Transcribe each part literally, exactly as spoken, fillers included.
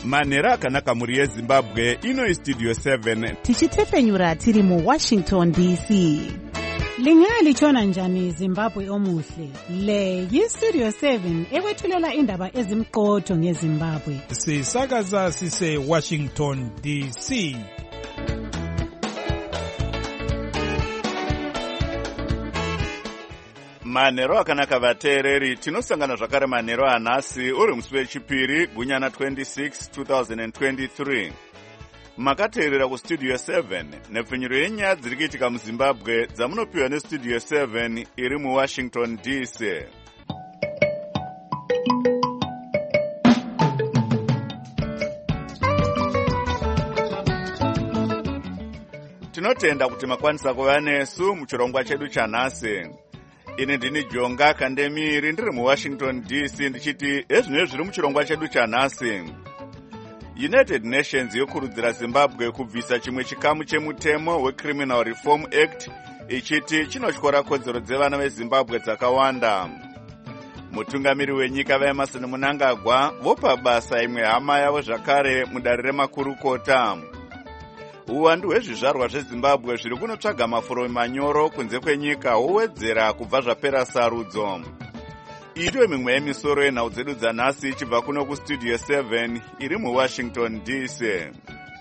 manhero akanaka mhuri yezimbabwe. Ino Studio seven tichitefenyura tiri muWashington D C. Lingalitshona njani Zimbabwe omuhle? Le yiStudio seven ekwethulela indaba ezimqotho ngeZimbabwe. Sisakaza sise Washington D C. manhero akanaka vateereri, tinosangana zvakare manhero anhasi uri musi wechipiri gunyana twenty-six twenty twenty-three. Makateerera kuStudio seven nepfenyuro yenyaya dziri kuitika muZimbabwe dzamunopiwa neStudio seven iri muWashington D C. Tinotenda kuti makwanisa kuva nesu muchirongwa chedu chanhasi. Ini ndini Jonga Kandemiri ndiri muWashington D C ndichiti ezvinezvi zviri muchirongwa chedu chanhasi. United Nations yokurudzira Zimbabwe kubvisa chimwe chikamu chemutemo weCriminal Reform Act ichiti chinotyora kodzero dzevana veZimbabwe dzakawanda. Mutungamiri wenyika vaEmerson Mnangagwa vopa basa imwe hama yavo zvakare mudare remakurukota. Uwandu hwezvizvarwa zveZimbabwe zviri kunotsvaga mafuro manyoro kunze kwenyika hwowedzera kubva zvapera sarudzo. Ito mimwe yemisoro yenhau dzedu dzanhasi ichibva kuno kuStudio seven iri muWashington D C.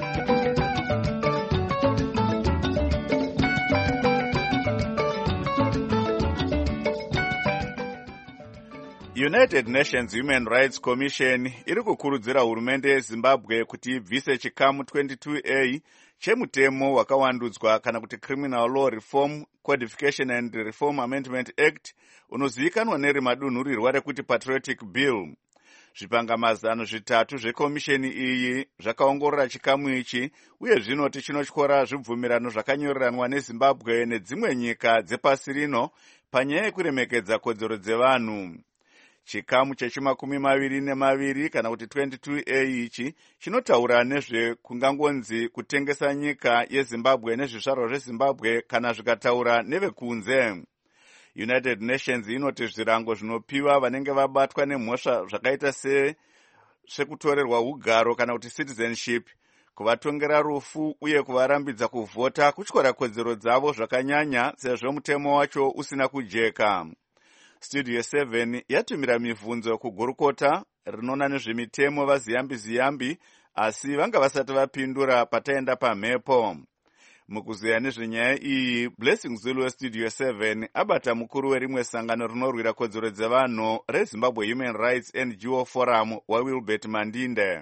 United Nations Human Rights Commission iri kukurudzira hurumende yeZimbabwe kuti ibvise chikamu twenty-two A chemutemo wakawandudzwa kana kuti Criminal Law Reform Codification and Reform Amendment Act unozivikanwa nerimadunhurirwa rekuti Patriotic Bill. Zvipangamazano zvitatu zvekomisheni iyi zvakaongorora chikamu ichi uye zvinoti chinotyora zvibvumirano zvakanyoriranwa neZimbabwe nedzimwe nyika dzepasi rino panyaya yekuremekedza kodzero dzevanhu. Chikamu chechimakumi maviri nemaviri kana kuti twenty-two A ichi chinotaura nezvekungangonzi kutengesa nyika yeZimbabwe nezvizvarwa zveZimbabwe kana zvikataura nevekunze. United Nations inoti zvirango zvinopiwa vanenge vabatwa nemhosva zvakaita se sekutorerwa ugaro kana kuti citizenship, kuvatongera rufu uye kuvarambidza kuvhota kutyora kodzero dzavo zvakanyanya sezvo mutemo wacho usina kujeka. Studio seven yatumira mibvunzo kugurukota rinona nezvemitemo vaziyambi ziyambi asi vanga vasati vapindura pataenda pamhepo. Mukuzeya nezvenyaya iyi, Blessing Zulu weStudio seven abata mukuru werimwe sangano rinorwira kodzero dzevanhu reZimbabwe Human Rights N G O Forum waWilbert Mandinde.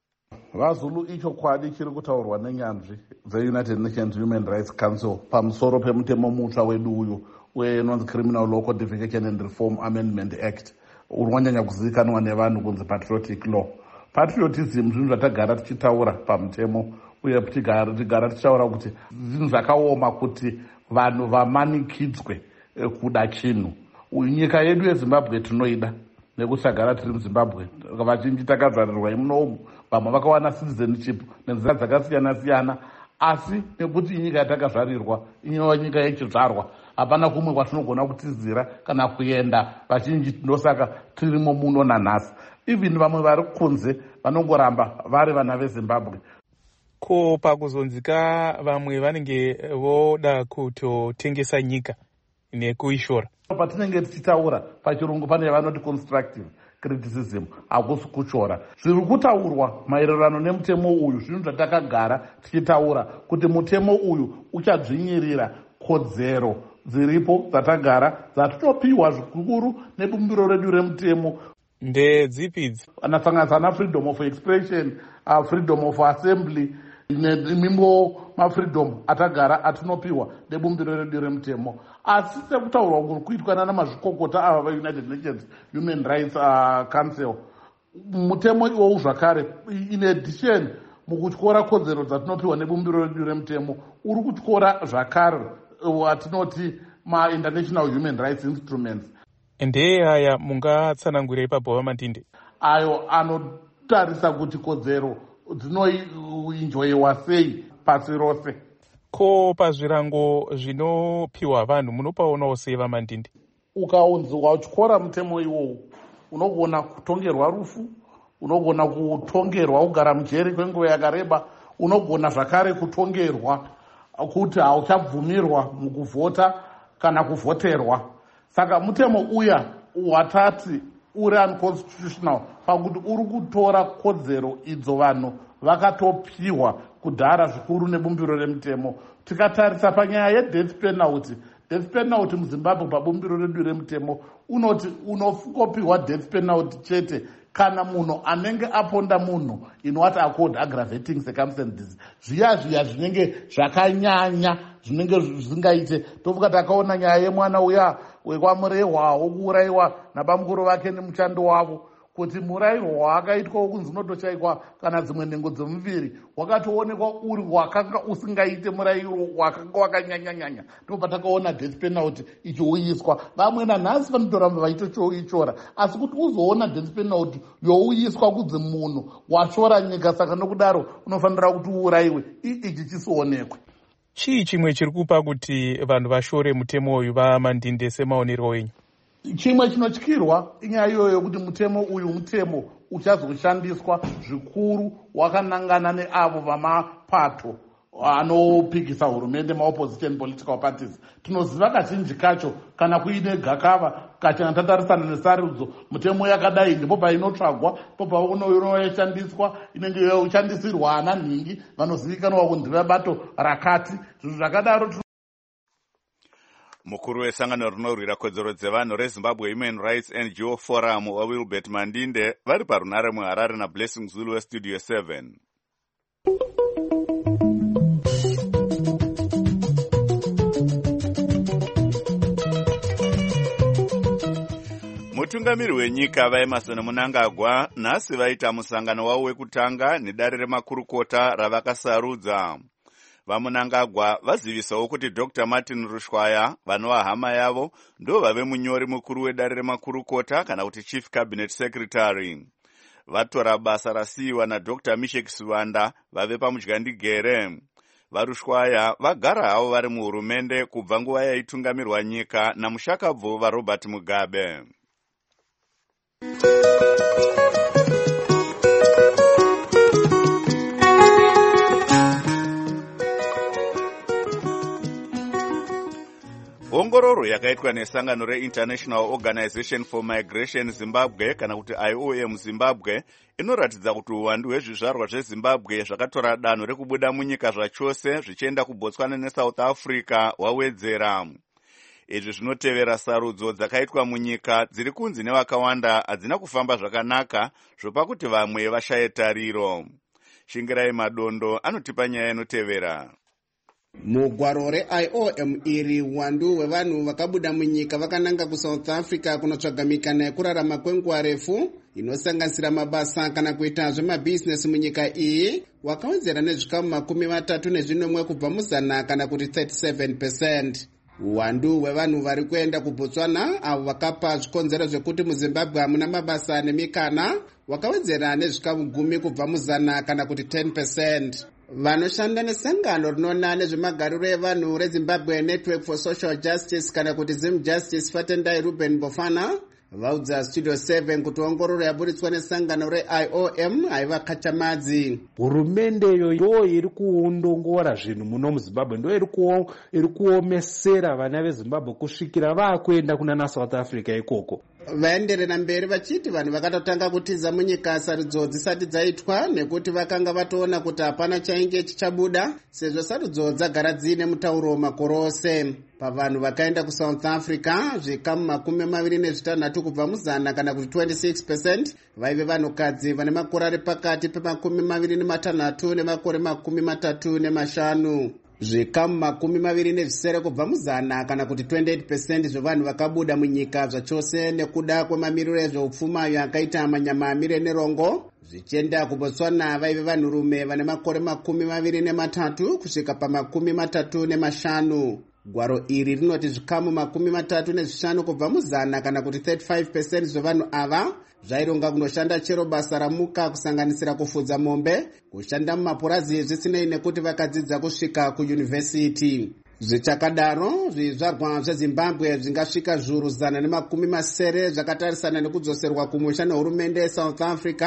VaZulu ichokwadi chiri kutaurwa nenyanzvi dzeUnited Nations Human Rights Council pamusoro pemutemo mutsva wedu uyu wenonzi Criminal Law Codification and Reform Amendment Act unonyanya kuzivikanwa nevanhu kunzi Patriotic Law. Patriotism zvinhu zvatagara tichitaura pamutemo uye tigara tichitaura kuti zvinhu zvakaoma kuti vanhu vamanikidzwe kuda chinhu. Nyika yedu yeZimbabwe tinoida nekuti tagara tiri muZimbabwe, vazhinji takazvarirwa imunomu, vamwe vakawana citizenship nenzira dzakasiyana siyana, asi nekuti inyika yatakazvarirwa inova nyika yechizvarwa, hapana kumwe kwatinogona kutizira kana kuenda vazhinji, ndosaka tirimo muno nanhasi. Even vamwe vari kunze vanongoramba vari vana veZimbabwe. Ko pakuzonzika vamwe vanenge voda kutotengesa nyika nekuishora. Patinenge tichitaura pachirungu pane vanoti constructive criticism, hakusi kuchora. Zviri kutaurwa maererano nemutemo uyu zvinhu zvatakagara tichitaura kuti mutemo uyu uchadzvinyirira kodzero dziripo dzatagara dzatinopiwa zvikuru nebumbiro redu remutemo. Ndedzipidzi anasanganisa na freedom of expression, uh, freedom of assembly nemimbo mafreedom atagara atinopiwa nebumbiro redu remutemo. Asi sekutaurwa kuri kuitwa nana mazvikokota ava vaUnited Nations Human Rights uh, Council, mutemo iwowu zvakare in addition mukutyora kodzero dzatinopiwa nebumbiro redu remutemo uri kutyora zvakare watinoti ma-international human rights instruments. Ndeye aya mungatsanangura ipapo Mandinde? Ayo anotarisa kuti kodzero dzinoenjoyiwa sei pasi rose. Ko pazvirango zvinopiwa vanhu munopaonawo sei vaMandinde? Ukaunzi watyora mutemo iwowu unogona kutongerwa rufu, unogona kutongerwa kugara mujeri kwenguva yakareba, unogona zvakare kutongerwa kuti hauchabvumirwa mukuvhota kana kuvhoterwa. Saka mutemo uya watati uri unconstitutional pakuti uri kutora kodzero idzo vanhu vakatopiwa kudhara zvikuru nebumbiro remutemo. Tikatarisa panyaya yedeath penalty, death penalty muZimbabwe pabumbiro redu remutemo unoti unokopiwa death penalty chete kana munhu anenge aponda munhu inowati accord aggravating circumstances, zviya zviya zvinenge zvakanyanya zvinenge zvisingaite. tofuka takaona nyaya yemwana uya wekwamurehwa wokuurayiwa nabamukuru vake nemushando wavo, kuti murayiro waakaitwa wokunzi unotochaikwa kana dzimwe nhengo dzemuviri wakatoonekwa uri wakanga usingaite murayiro wakanga wakanyanyanyanya. ndobva takaona death penalty ichiuyiswa. vamwe nanhasi vanotoramba vaitochoichora, asi kuti uzoona death penalty youyiswa kunzi munhu wachora nyika, saka nokudaro unofanira kuti uurayiwe, ichi chisionekwe. chii chimwe chiri kupa kuti vanhu vashore mutemo uyu vamandinde semaonerwo enyu? Chimwe chinotyirwa inyaya iyoyo yokuti mutemo uyu mutemo uchazoshandiswa zvikuru wakanangana neavo vamapato anopikisa hurumende, maopposition political parties. Tinoziva kazhinji kacho kana kuine gakava kachena tatarisana nesarudzo mutemo yakadai ndipo painotsvagwa, po paunoyoshandiswa inenge yoshandisirwa ana nhingi vanozivikanwa kunzi vebato rakati. Zvinhu zvakadaro mukuru wesangano rinorwira kodzero dzevanhu reZimbabwe Human Rights N G O Forum waWilbert Mandinde vari parunare muHarare naBlessing Zulu weStudio seven. mutungamiri wenyika vaEmerson Mnangagwa nhasi vaita musangano wavo wekutanga nedare remakurukota ravakasarudza. vaMnangagwa vazivisawo kuti Doctor Martin Rushwaya vanova hama yavo ndo vave munyori mukuru wedare remakurukota kana kuti Chief Cabinet Secretary. vatora basa rasiyiwa naDr Mishek Sivanda vave pamudyandigere. vaRushwaya vagara havo vari muhurumende kubva nguva yaitungamirwa nyika namushakabvu vaRobert Mugabe. ongororo yakaitwa nesangano reInternational Organization for Migration Zimbabwe kana kuti I O M Zimbabwe inoratidza kuti uwandu hwezvizvarwa zveZimbabwe zvakatora danho rekubuda munyika zvachose zvichienda kuBotswana neSouth Africa hwawedzera. izvi zvinotevera sarudzo dzakaitwa munyika dziri kunzi nevakawanda hadzina kufamba zvakanaka zvopa kuti vamwe vashaye tariro. Shingirai Madondo anotipa nyaya inotevera. mugwaro reI O M iri uwandu hwevanhu vakabuda munyika vakananga kuSouth Africa kunotsvaga mikana yekurarama kwenguva refu inosanganisira mabasa kana kuita zvemabhizinesi munyika iyi wakawedzera nezvikamu makumi matatu nezvinomwe kubva muzana kana kuti thirty-seven percent. uwandu hwevanhu vari kuenda kuBotswana avo vakapa zvikonzero zvekuti muZimbabwe hamuna mabasa nemikana wakawedzera nezvikamu gumi kubva muzana kana kuti ten percent. vanoshanda nesangano rinoona nezvemagariro evanhu reZimbabwe Network for Social Justice kana kuti Zim Justice Fatendai Ruben Bofana vaudza Studio seven kuti ongororo yaburitswa nesangano reI O M haiva kachamadzi. hurumende iyo ndo iri kuondongora zvinhu muno muZimbabwe, ndo iri kuomesera vana veZimbabwe kusvikira vakuenda kuna South Africa ikoko. vaenderera mberi vachiti vanhu vakatotanga kutiza munyika sarudzo dzisati dzaitwa nekuti vakanga vatoona kuti hapana chainge chichabuda sezvo sarudzo dzagara dziine mutauro makore ose. pavanhu vakaenda kuSouth Africa zvikamu makumi maviri nezvitanhatu kubva muzana kana kuti twenty-six percent vaive vanhukadzi vane makore ari pakati pemakumi maviri nematanhatu nemakore makumi matatu nemashanu. zvikamu makumi maviri nezvisere kubva muzana kana kuti twenty-eight percent zvevanhu vakabuda munyika zvachose nekuda kwemamiriro ezveupfuma yakaita manyama amire nerongo zvichienda kuBotswana vaive vanhurume vane makore makumi maviri nematatu kusvika pamakumi matatu nemashanu. gwaro iri rinoti zvikamu makumi matatu nezvishanu kubva muzana kana kuti thirty-five percent zvevanhu ava zvaironga kunoshanda chero basa ramuka kusanganisira kufudza mombe, kushanda mumapurazi zvisinei nekuti vakadzidza kusvika kuyunivhesiti. zvichakadaro zvizvarwa zveZimbabwe zvingasvika zviuru zana nemakumi masere zvakatarisana nekudzoserwa kumusha nehurumende yeSouth Africa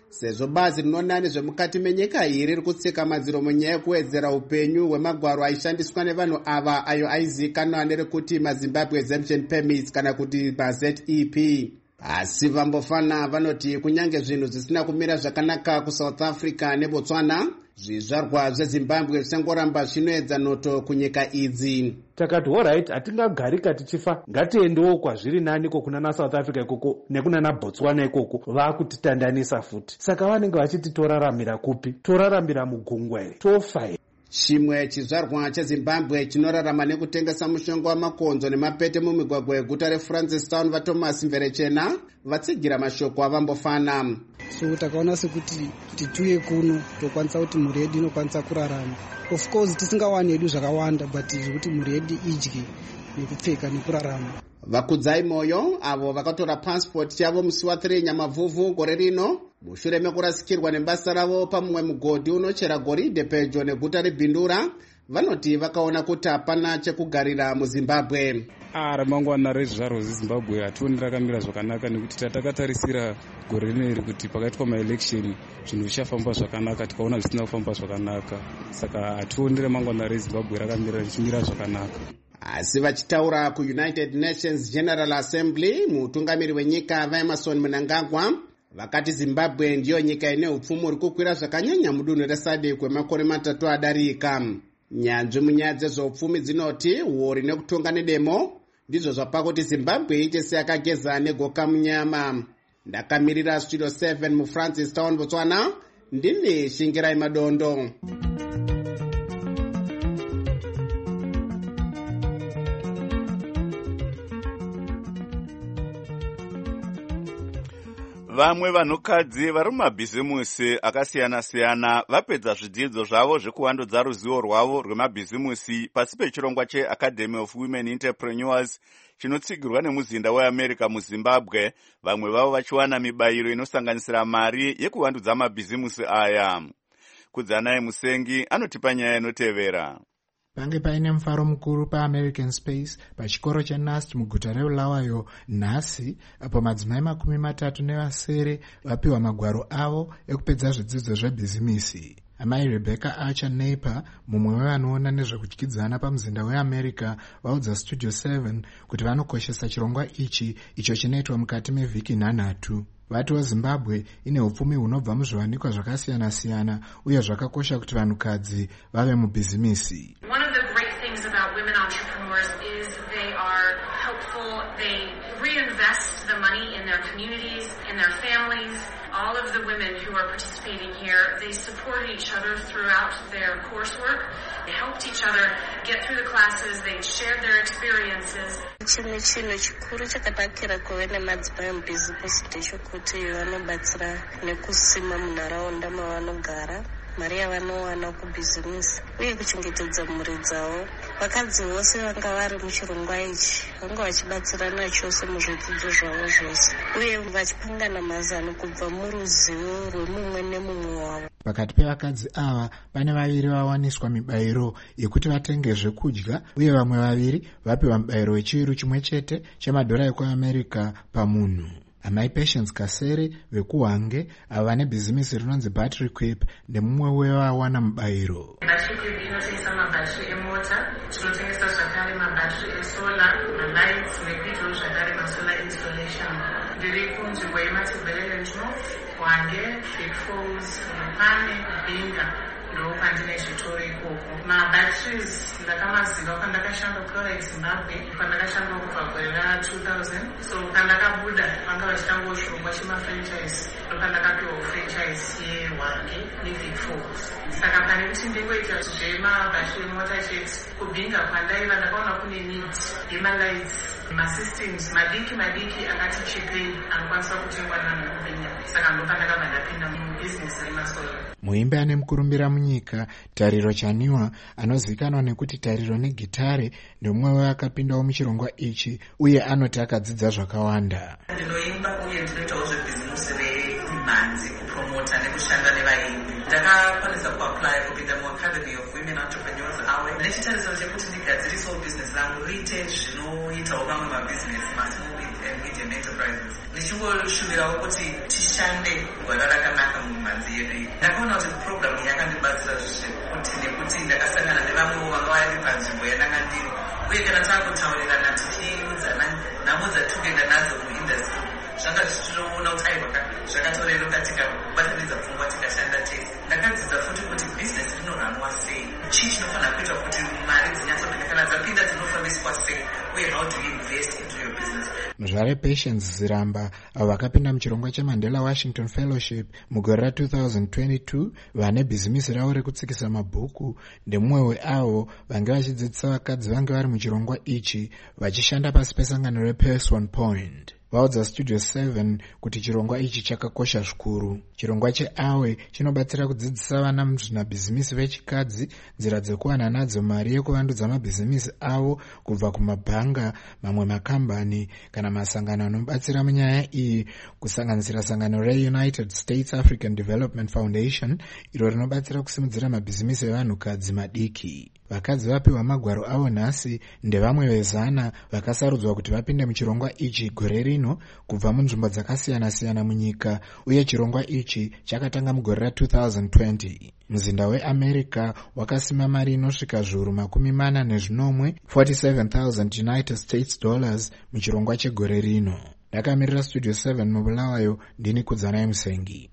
sezvo bazi rinoona nezvemukati menyika iyi riri kutsika madziro munyaya yekuwedzera upenyu hwemagwaro aishandiswa nevanhu ava ayo aizivikanwa nerekuti mazimbabwe exemption permits kana kuti maZ E P. Asi Vambofana vanoti kunyange zvinhu zvisina kumira zvakanaka kuSouth Africa neBotswana, zvizvarwa zveZimbabwe zvichangoramba zvinoedza noto kunyika idzi. Takati alright, hatingagarika tichifa, ngatiendewo kwazviri nani kokuna naSouth Africa ikoko nekuna naBotswana ikoko vakutitandanisa futi. Saka vanenge vachiti toraramira kupi? Toraramira mugungwa here? Tofa here? Chimwe chizvarwa cheZimbabwe chinorarama nekutengesa mushonga wamakonzo nemapete mumigwagwa yeguta reFrancistown vaThomas Mverechena vatsigira mashoko aVambofana. So takaona sekuti kuti tuye kuno tokwanisa kuti mhuri yedu inokwanisa kurarama. Of course tisingawani hedu zvakawanda, but zvekuti mhuri yedu idye nekupfeka nekurarama. Vakudzai moyo avo vakatora passport yavo musi wathiri Nyamavhuvhu gore rino mushure mekurasikirwa nebasa ravo pamumwe mugodhi unochera goridhe pedyo neguta reBindura vanoti vakaona kuti hapana chekugarira muZimbabwe. Ah, ramangwana rezvizvarwa zveZimbabwe hationi rakamira zvakanaka nekuti takatarisira gore rineri kuti pakaitwa maelection zvinhu zvichafamba zvakanaka, tikaona zvisina kufamba zvakanaka. Saka hationi ramangwana reZimbabwe rakamira richimira zvakanaka. Asi vachitaura kuUnited Nations General Assembly, mutungamiri wenyika vaEmerson Mnangagwa vakati Zimbabwe ndiyo nyika ine upfumi huri kukwira zvakanyanya mudunhu reSADC kwemakore matatu adarika. Nyanzvi munyaya dzezveupfumi dzinoti uori nekutonga nedemo ndizvo zvapa kuti Zimbabwe iite seyakageza negoka munyama. Ndakamirira Studio seven muFrancistown, Botswana, ndini Shingirai Madondo. Vamwe vanhukadzi vari mumabhizimusi akasiyana-siyana vapedza zvidzidzo zvavo zvekuvandudza ruzivo rwavo rwemabhizimusi pasi pechirongwa cheAcademy of Women Entrepreneurs chinotsigirwa nemuzinda weAmerica muZimbabwe, vamwe vavo vachiwana mibayiro inosanganisira mari yekuvandudza mabhizimusi aya. Kudzanaye Musengi anotipa nyaya inotevera. Pange paine mufaro mukuru paAmerican Space pachikoro cheNust muguta reBulawayo nhasi, apo madzimai makumi matatu nevasere vapiwa magwaro avo ekupedza zvidzidzo zvebhizimisi. Amai Rebecca Archer Naper, mumwe wevanoona nezvekudyidzana pamuzinda weAmerica, vaudza Studio seven kuti vanokoshesa chirongwa ichi icho chinoitwa mukati mevhiki nhanhatu. Vatiwo Zimbabwe ine upfumi hunobva muzviwanikwa zvakasiyana-siyana uye zvakakosha kuti vanhukadzi vave mubhizimisi. One of the great things about women entrepreneurs is they are helpful. They reinvest the money in their communities, in their families. All of the women who are participating here, they support each other throughout their coursework. They helped each other get through the classes. They shared their experiences. Chimwe chinhu chikuru chakanakira kuve nemadzimai mubhizimusi ndechekuti vanobatsira nekusima munharaunda mavanogara, mari yavanowana kubhizimisi uye kuchengetedza mhuri dzavo. Vakadzi vose vanga vari muchirongwa ichi vanga vachibatsirana chose muzvidzidzo zvavo zvose uye vachipangana mazano kubva muruzivo rwemumwe nemumwe wavo. Pakati pevakadzi ava pane vaviri vawaniswa mibayiro yekuti vatenge zvekudya uye vamwe vaviri vapiwa mubayiro wechiuru chimwe chete chemadhora ekuAmerica pamunhu. Amai Patience Kasere vekuHwange ava vane bhizimisi rinonzi Battery Quip ndemumwe wevawana mubayiro. Battery Quip inotengesa mabhatiri emota, tinotengesa zvakare mabhatiri esola, malights nekuitawo zvakare masolar installation. Ndiri kunzvimbo yeMatabeleland North, Hwange, Big Falls, Mupane, Binga ndo kwandine zvitoro ikoko. Mabatteries ndakamaziva pandakashanda kuChloride Zimbabwe, pandakashanda kubva gore ra two thousand. So pandakabuda vanga vachitangawo chirongwa chemafranchise, ndo pandakapiwa franchise yeHwange neBig Falls. Saka pane kuti ndingoita zvemabattery emota chete, kubhinga kwandaiva ndakaona kune need yemalights, masystems madiki madiki akati chipei anokwanisa kutengwa navanhu vekubhinya. Saka ndo pandakabva ndapinda mubhizinesi remasola. Muimbi ane mukurumbira munyika Tariro Chaniwa anozivikanwa nekuti Tariro neGitare ndomumwe weakapindawo muchirongwa ichi uye anoti akadzidza zvakawanda. Ndinoimba uye ndinoitawo zvebhizimusi remhanzi, kupromota nekushanda nevaimbi. Ndakakwanisa kuapply kupinda muAcademy of Women Entrepreneurs awe nechitarisiro chekuti ndigadzirisewo bhizinesi rangu riite zvinoitawo vamwe mabhizinesi masmall and medium enterprises. Nichingoshuwirawo kuti tishande gwara rakanaka mumhanzi yedu. Ndakaona kuti program yakandibatsira zvekuti nekuti ndakasangana nevamwewo vanga vari panzvimbo yananga ndiri, uye kana taakutaurirana tichiudzana nhamo dzatinoenda nadzo muindustry zvanga zvichitoona kuti aiwa zvakatoreruka tikabatanidza pfungwa tikashanda tese. Ndakadzidza futi kuti bhizinesi rinoranwa sei, chii chinofanira kuitwa kuti mari dzinyatsopinda, kana dzapinda dzinofambiswa sei, uye how do you invest into your business. Muzvare Patience Ziramba avo vakapinda muchirongwa cheMandela Washington Fellowship mugore ra two thousand twenty-two vane bhizimisi ravo rekutsikisa mabhuku ndemumwe weavo vange vachidzidzisa vakadzi vange vari muchirongwa ichi vachishanda pasi pesangano rePace One Point. Vaudza Studio seven kuti chirongwa ichi chakakosha zvikuru. Chirongwa cheAwe chinobatsira kudzidzisa vana muzvinabhizimisi vechikadzi nzira dzekuwana nadzo mari yekuvandudza mabhizimisi avo kubva kumabhanga, mamwe makambani kana masangano anobatsira munyaya iyi, kusanganisira sangano reUnited States African Development Foundation iro rinobatsira kusimudzira mabhizimisi evanhukadzi madiki. Vakadzi vapiwa magwaro avo nhasi ndevamwe vezana vakasarudzwa kuti vapinde muchirongwa ichi gore rino kubva munzvimbo dzakasiyana-siyana munyika, uye chirongwa ichi chakatanga mugore ra two thousand twenty. Muzinda weAmerica wakasima mari inosvika zviuru makumi mana nezvinomwe forty-seven thousand United States dollars muchirongwa chegore rino. Ndakamirira Studio seven mubulawayo, ndini Kudzanai Musengi.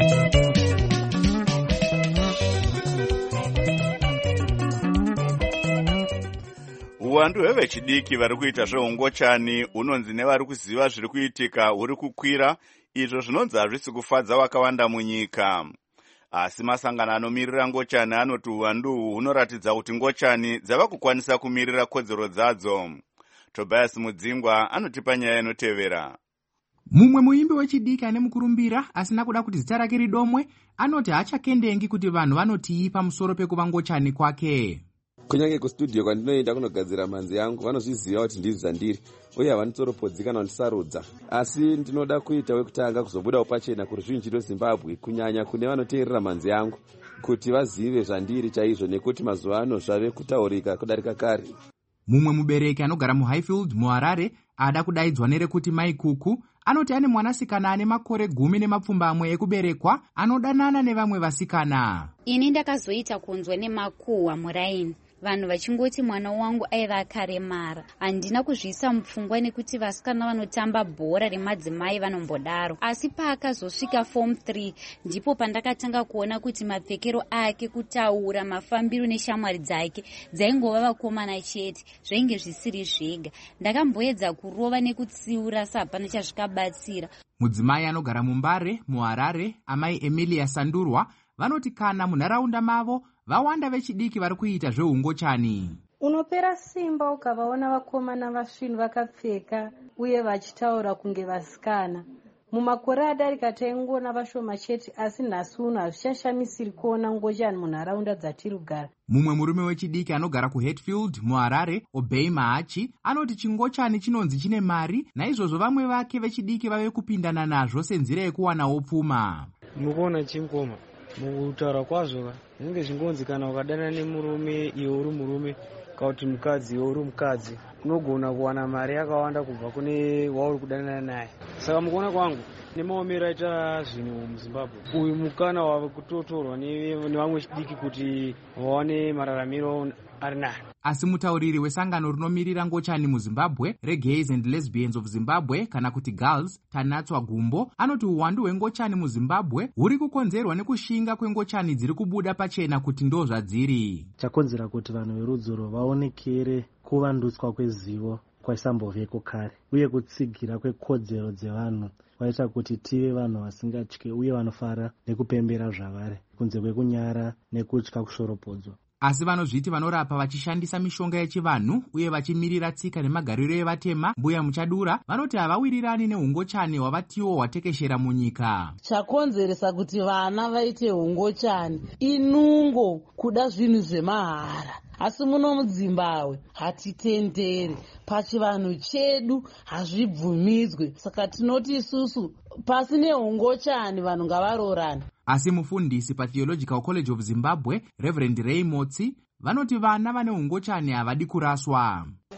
Uwandu hwevechidiki vari kuita zveungochani unonzi nevari kuziva zviri kuitika huri kukwira, izvo zvinonzi hazvisi kufadza vakawanda munyika. Asi masangano anomirira ngochani anoti uwandu uhu hunoratidza kuti ngochani dzava kukwanisa kumirira kodzero dzadzo. Tobias Mudzingwa anotipa nyaya inotevera. Mumwe muimbi wechidiki ane mukurumbira asina kuda kuti zita rake ridomwe anoti hachakendengi kuti vanhu vanotii pamusoro pekuva ngochani kwake. Kunyange kustudio kwandinoenda kunogadzira manzi yangu vanozviziva kuti ndizvo zvandiri, uye havanitsoropodzi kana kundisarudza. Asi ndinoda kuita wekutanga kuzobudawo pachena kuruzhinji rweZimbabwe, kunyanya kune vanoteerera manzi yangu, kuti vazive zvandiri chaizvo, nekuti mazuva ano zvave kutaurika kudarika kare. Mumwe mubereki anogara muHighfield muHarare ada kudaidzwa nerekuti Mai Kuku anoti ane mwanasikana ane makore gumi nemapfumbamwe ekuberekwa anodanana nevamwe vasikana. Ini ndakazoita kunzwa nemakuhwa muraini, vanhu vachingoti mwana wangu aiva akaremara. Handina kuzviisa mupfungwa nekuti vasikana vanotamba bhora remadzimai vanombodaro. Asi paakazosvika form three ndipo pandakatanga kuona kuti mapfekero ake, kutaura, mafambiro neshamwari dzake dzaingova vakomana chete, zvainge zvisiri zvega. Ndakamboedza kurova nekutsiura sapana chazvikabatsira. Mudzimai anogara muMbare muHarare, amai Emilia Sandurwa, vanoti kana munharaunda mavo vawanda vechidiki vari kuita zveungochani. Unopera simba ukavaona vakomana vasvinhu vakapfeka uye vachitaura kunge vasikana. Mumakore adarika taingoona vashoma chete, asi nhasi uno hazvichashamisiri kuona ngochani munharaunda dzatiri kugara. Mumwe murume wechidiki anogara kuHatfield muHarare, Obey Mahachi, anoti chingochani chinonzi chine mari, naizvozvo vamwe vake vechidiki vave kupindana nazvo senzira yekuwanawo pfuma. Mukuona chingoma mukutaura kwazvo zvinenge zvingonzi kana ukadana nemurume iwe uri murume, kana kuti mukadzi iwe uri mukadzi, unogona kuwana mari yakawanda kubva kune wauri kudanana naye. Saka mukuona kwangu nemaomero aita zvinhu muZimbabwe, uyu mukana wave kutotorwa nevamwe vechidiki kuti vawane mararamiro ari nayo. Asi mutauriri wesangano rinomirira ngochani muZimbabwe, reGays and Lesbians of Zimbabwe kana kuti Girls, Tanatswa Gumbo, anoti uwandu hwengochani muZimbabwe huri kukonzerwa nekushinga kwengochani dziri kubuda pachena kuti ndo zvadziri. Chakonzera kuti vanhu verudziro vaonekere kuvandutswa kwezivo kwaisamboveko kare, uye kutsigira kwekodzero dzevanhu kwaita kuti tive vanhu vasingatyi uye vanofara nekupembera zvavari, kunze kwekunyara nekutya kushoropodzwa. Asi vanozviti vanorapa vachishandisa mishonga yechivanhu uye vachimirira tsika nemagariro evatema, Mbuya Muchadura, vanoti havawirirani neungochani hwavatiwo hwatekeshera munyika. Chakonzeresa kuti vana vaite ungochani inungo kuda zvinhu zvemahara. Asi muno muZimbabwe hatitenderi, pachivanhu chedu hazvibvumidzwe. Saka tinoti isusu pasi neungochani vanhu ngavarorane. Asi mufundisi paTheological College of Zimbabwe, Reverend Ray Motsi, vanoti vana vane ungochani havadi kuraswa.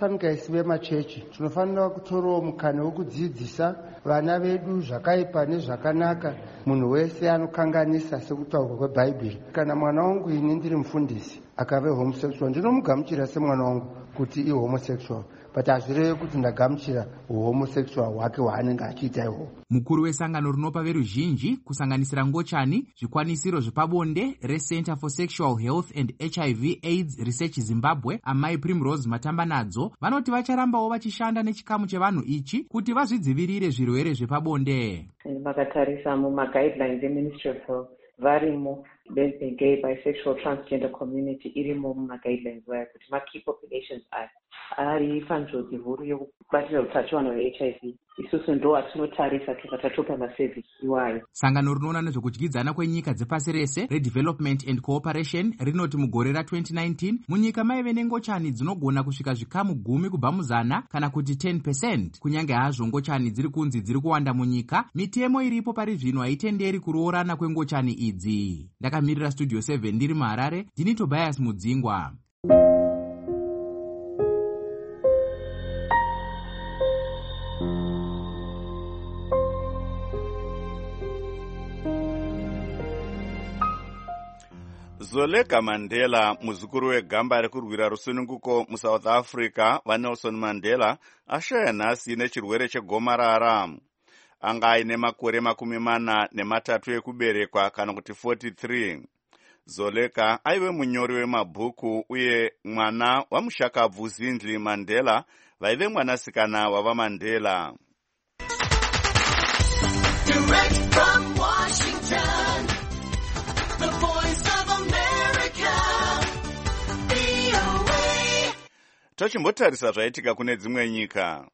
katinofanika isi vemachechi tinofanira kutorawo mukana wekudzidzisa vana vedu zvakaipa nezvakanaka. Munhu wese anokanganisa sekutaurwa kwebhaibheri. Kana mwana wangu ini ndiri mufundisi akave homosexual, ndinomugamuchira semwana wangu kuti ihomosexual, but hazvirevi kuti ndagamuchira uhomosexual hwake hwaanenge achiita ihwo. Mukuru wesangano rinopa veruzhinji kusanganisira ngochani zvikwanisiro zvepabonde reCenter for Sexual Health and H I V AIDS Research Zimbabwe, amai Primrose Matambanadzo, vanoti vacharambawo vachishanda nechikamu chevanhu ichi kuti vazvidzivirire zvirwere zvepabonde. Vakatarisa mumaguidelines eMinistry of Health varimo gay, bisexual, transgender community irimo mumaguidelines vaya kuti makey populations aya ari panjodzi huru yokubatira utachiwana hwe-H I V. Isusu ndo atinotarisa tikatatopa masevhisi iwayo. Sangano rinoona nezvekudyidzana kwenyika dzepasi rese reDevelopment and Cooperation rinoti mugore ra-twenty nineteen munyika maive nengochani dzinogona kusvika zvikamu gumi kubva muzana kana kuti ten percent. Kunyange hazvo ngochani dziri kunzi dziri kuwanda munyika, mitemo iripo pari zvino haitenderi kuroorana kwengochani idzi. Ndakamirira Studio seven ndiri muHarare, ndini Tobias Mudzingwa. Zoleka Mandela, muzukuru wegamba rekurwira rusununguko muSouth Africa vaNelson Mandela, ashaya nhasi nechirwere chegomarara. Anga aine makore makumi mana nematatu ekuberekwa kana kuti forty-three. Zoleka aive munyori wemabhuku uye mwana wamushakabvu Zindli Mandela vaive mwanasikana wavaMandela. Direct from Washington, the voice of America, V O A. Tochimbotarisa zvaitika kune dzimwe nyika.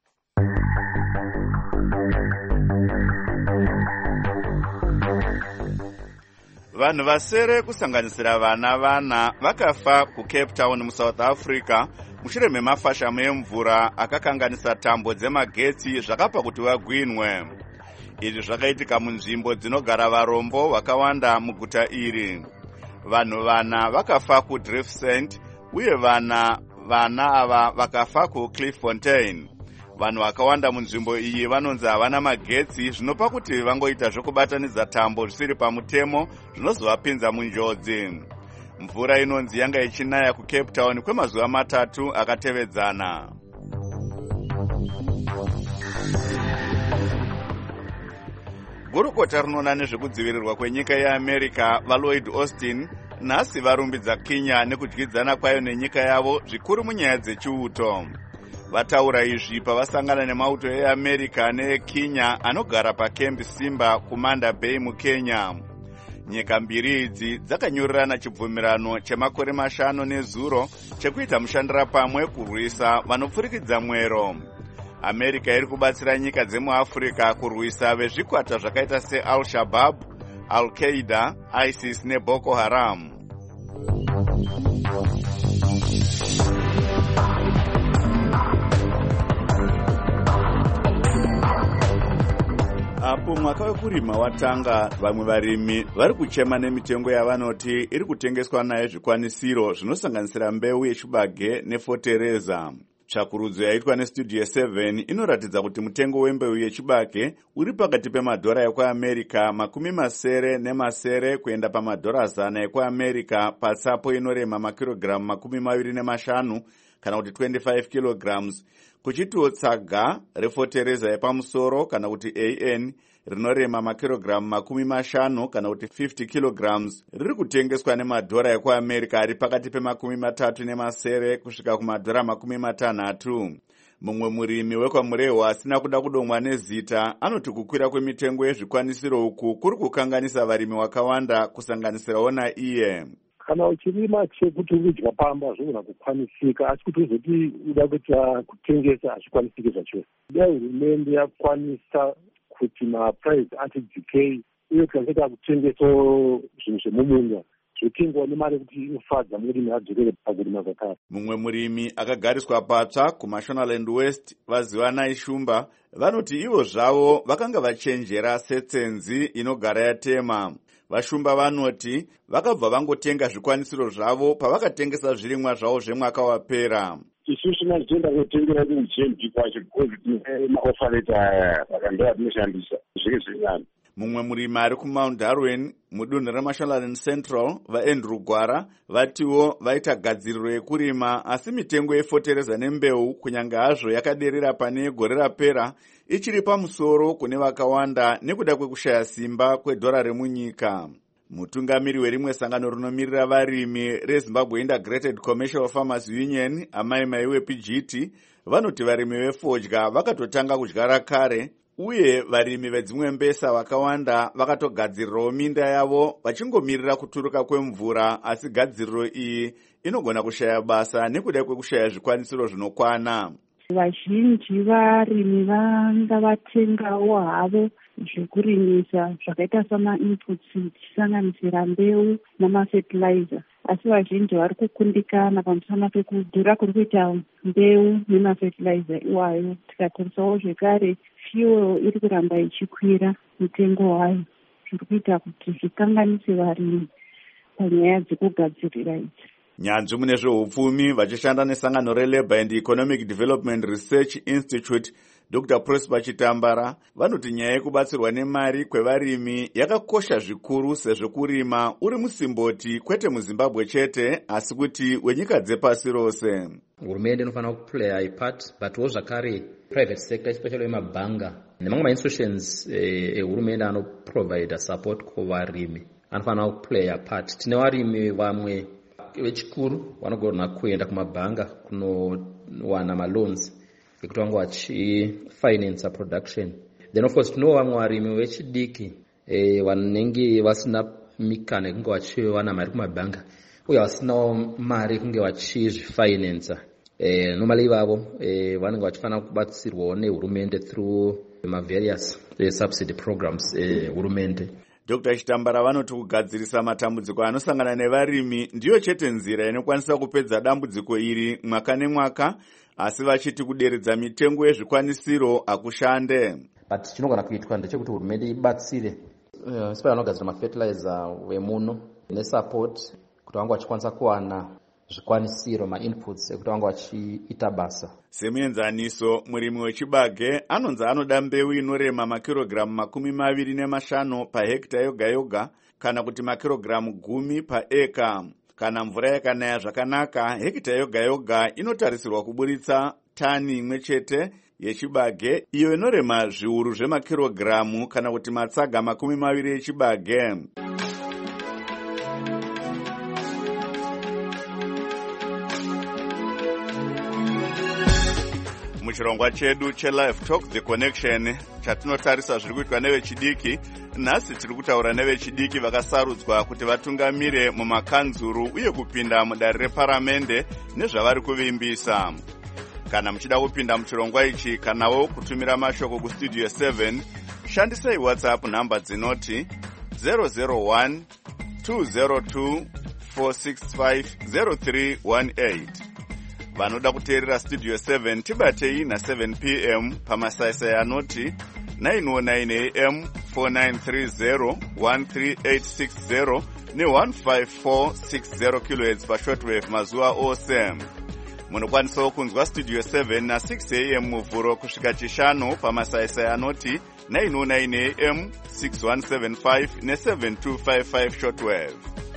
Vanhu vasere kusanganisira vana vana vakafa kuCape Town muSouth Africa mushure memafashamo emvura akakanganisa tambo dzemagetsi zvakapa kuti vagwinwe. Izvi zvakaitika munzvimbo dzinogara varombo vakawanda muguta iri. Vanhu vana vakafa kuDriftsaint uye vana vana ava vakafa kuClifffontein. Vanhu vakawanda munzvimbo iyi vanonzi havana magetsi, zvinopa kuti vangoita zvokubatanidza tambo zvisiri pamutemo zvinozovapinza munjodzi. Mvura inonzi yanga ichinaya kuCape Town kwemazuva matatu akatevedzana. Gurukota rinoona nezvekudzivirirwa kwenyika yeAmerica vaLloyd Austin nhasi varumbidza Kenya nekudyidzana kwayo nenyika yavo zvikuru munyaya dzechiuto. Vataura izvi pavasangana nemauto eAmerica neeKenya anogara paKemp Simba kuManda Bay muKenya. Nyika mbiri idzi dzakanyorerana chibvumirano chemakore mashanu nezuro chekuita mushandira pamwe kurwisa vanopfurikidza mwero. America iri kubatsira nyika dzemuAfrica kurwisa vezvikwata zvakaita seAl-Shabaab, Al-Qaeda, ISIS neBoko Haram. Apo mwaka wekurima watanga, vamwe varimi vari kuchema nemitengo yavanoti iri kutengeswa nayo zvikwanisiro zvinosanganisira mbeu yechibage nefotereza. Tsvakurudzo yaitwa neStudio seven inoratidza kuti mutengo wembeu yechibage uri pakati pemadhora ekuAmerica makumi masere nemasere kuenda pamadhora zana ekuAmerica patsapo inorema makirogiramu makumi maviri nemashanu kana kuti twenty-five kilograms, kuchitiwo tsaga refotereza yepamusoro kana kuti A N rinorema makirogiramu makumi mashanu kana kuti fifty kilograms riri kutengeswa nemadhora ekuAmerica ari pakati pemakumi matatu nemasere kusvika kumadhora makumi matanhatu. Mumwe murimi wekwaMurewa asina kuda kudomwa nezita anoti kukwira kwemitengo yezvikwanisiro uku kuri kukanganisa varimi vakawanda kusanganisirawo naiye. Kana uchirima chekuti udya pamba zvogona kukwanisika, asi kuti uzoti uda kuita kutengesa hazvikwanisiki zvachose. Dai hurumende yakwanisa kuti maprice atidzikei uye tikaita kutengesa zvinhu zvemumunda zvotengwa nemari kuti inofadza murimi adzokere pakurima zvakare. Mumwe murimi akagariswa patsva kuMashonaland West vazivanai Shumba vanoti ivo zvavo vakanga vachenjera setsenzi inogara yatema. Vashumba vanoti vakabva vangotenga zvikwanisiro zvavo pavakatengesa zvirimwa zvavo zvemwaka wapera. isusu tinazitoenda kotengera kuti G M P kwacho because tine maofa letter aya saka ndo atinoshandisa zviri zvinyana. Mumwe murimi ari kuMount Darwin mudunhu reMashonaland Central vaAndrew Gwara vatiwo vaita gadziriro yekurima, asi mitengo yefotereza nembeu kunyange hazvo yakaderera pane gore rapera ichiri pamusoro kune vakawanda nekuda kwekushaya simba kwedhora remunyika. Mutungamiri werimwe sangano rinomirira varimi reZimbabwe Integrated Commercial Farmers Union amai mai weP G T vanoti varimi vefodya vakatotanga kudyara kare, uye varimi vedzimwe mbesa vakawanda vakatogadzirirawo minda yavo vachingomirira kuturuka kwemvura, asi gadziriro iyi inogona kushaya basa nekuda kwekushaya zvikwanisiro zvinokwana. Vazhinji varimi vanga vatengawo havo zvekurimisa zvakaita sama-inputs tichisanganisira mbeu namafertilizer, asi vazhinji vari kukundikana pamusana pekudhura kuri kuita mbeu nemafertilizer iwayo. Tikatarisawo zvekare fuel iri kuramba ichikwira mitengo wayo, zviri kuita kuti zvikanganise varimi panyaya dzekugadzirira idzi. Nyanzvi mune zveupfumi vachishanda nesangano reLabour and Economic Development Research Institute Doctor Prosper Chitambara vanoti nyaya yekubatsirwa nemari kwevarimi yakakosha zvikuru, sezvo kurima uri musimboti kwete muZimbabwe chete asi kuti wenyika dzepasi rose. Hurumende inofanira kuplaya ipart, butwo zvakare private sector especially emabhanga nemamwe ma-institutions ehurumende eh, anoprovide support kuvarimi anofanira kuplaya part. Tine varimi vamwe vechikuru vanogona kuenda kumabhanga kunowana maloans ekuti vange vachifinansa production. Then of course tino vamwe varimi vechidiki eh, vanenge vasina mikana yekunge vachiwana mari kumabhanga uye vasinawo mari yekunge vachizvifinansa. Eh, normally ivavo eh, vanenge vachifanira kubatsirwawo nehurumende through ma-various eh, subsidy programs ehurumende. Doctor Chitambara vanoti kugadzirisa matambudziko anosangana nevarimi ndiyo chete nzira inokwanisa kupedza dambudziko iri mwaka nemwaka, asi vachiti kuderedza mitengo yezvikwanisiro akushande. But chinogona kuitwa ndechekuti hurumende ibatsire uh, sipa vanogadzira mafertilizer wemuno nesupport kuti vange vachikwanisa kuwana zvikwanisiro ma-inputs ekuti vange vachiita basa. Semuenzaniso, murimi wechibage anonzi anoda mbeu inorema makirogiramu makumi maviri nemashanu pahekita yoga yoga kana kuti makirogiramu gumi paeka. Kana mvura yakanaya zvakanaka, hekita yoga yoga inotarisirwa kuburitsa tani imwe chete yechibage iyo inorema zviuru zvemakirogiramu kana kuti matsaga makumi maviri echibage. Muchirongwa chedu cheLive Talk The Connection chatinotarisa zviri kuitwa nevechidiki, nhasi tiri kutaura nevechidiki vakasarudzwa kuti vatungamire mumakanzuru uye kupinda mudare reparamende nezvavari kuvimbisa. Kana muchida kupinda muchirongwa ichi kanawo kutumira mashoko kustudio seven, shandisai WhatsApp namba dzinoti zero zero one two zero two four six five zero three one eight. Vanoda kuteerera Studio seven tibatei na seven p m pamasaisai anoti nine oh nine a m four nine three zero one three eight six zero ne one five four six zero kilohertz pashortwave mazuva ose. Munokwanisawo kunzwa Studio seven na six a m muvhuro kusvika chishanu pamasaisai anoti nine oh nine a m six one seven five ne seven two five five shortwave.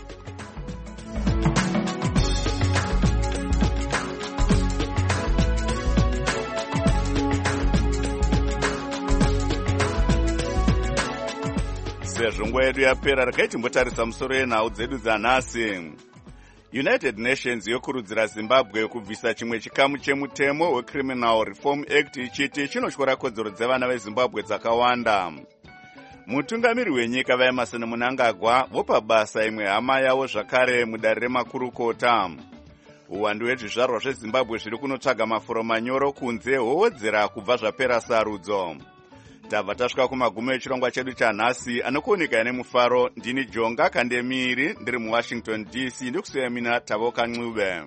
Sezvo nguva yedu yapera, regai timbotarisa musoro yenhau dzedu dzanhasi. United Nations yokurudzira Zimbabwe kubvisa chimwe chikamu chemutemo weCriminal Reform Act ichiti chinotyora kodzero dzevana veZimbabwe dzakawanda. Mutungamiri wenyika vaEmmerson Mnangagwa vopa basa imwe hama yavo zvakare mudare remakurukota. Uwandu hwezvizvarwa zveZimbabwe zviri kunotsvaga mafuro manyoro kunze hwowedzera kubva zvapera sarudzo. Tabva tasvika kumagumo echirongwa chedu chanhasi, anokuoneka nemufaro. Ndini Jonga Kandemiri, ndiri muWashington D C, ndikusuya mina Tavoka Ncube.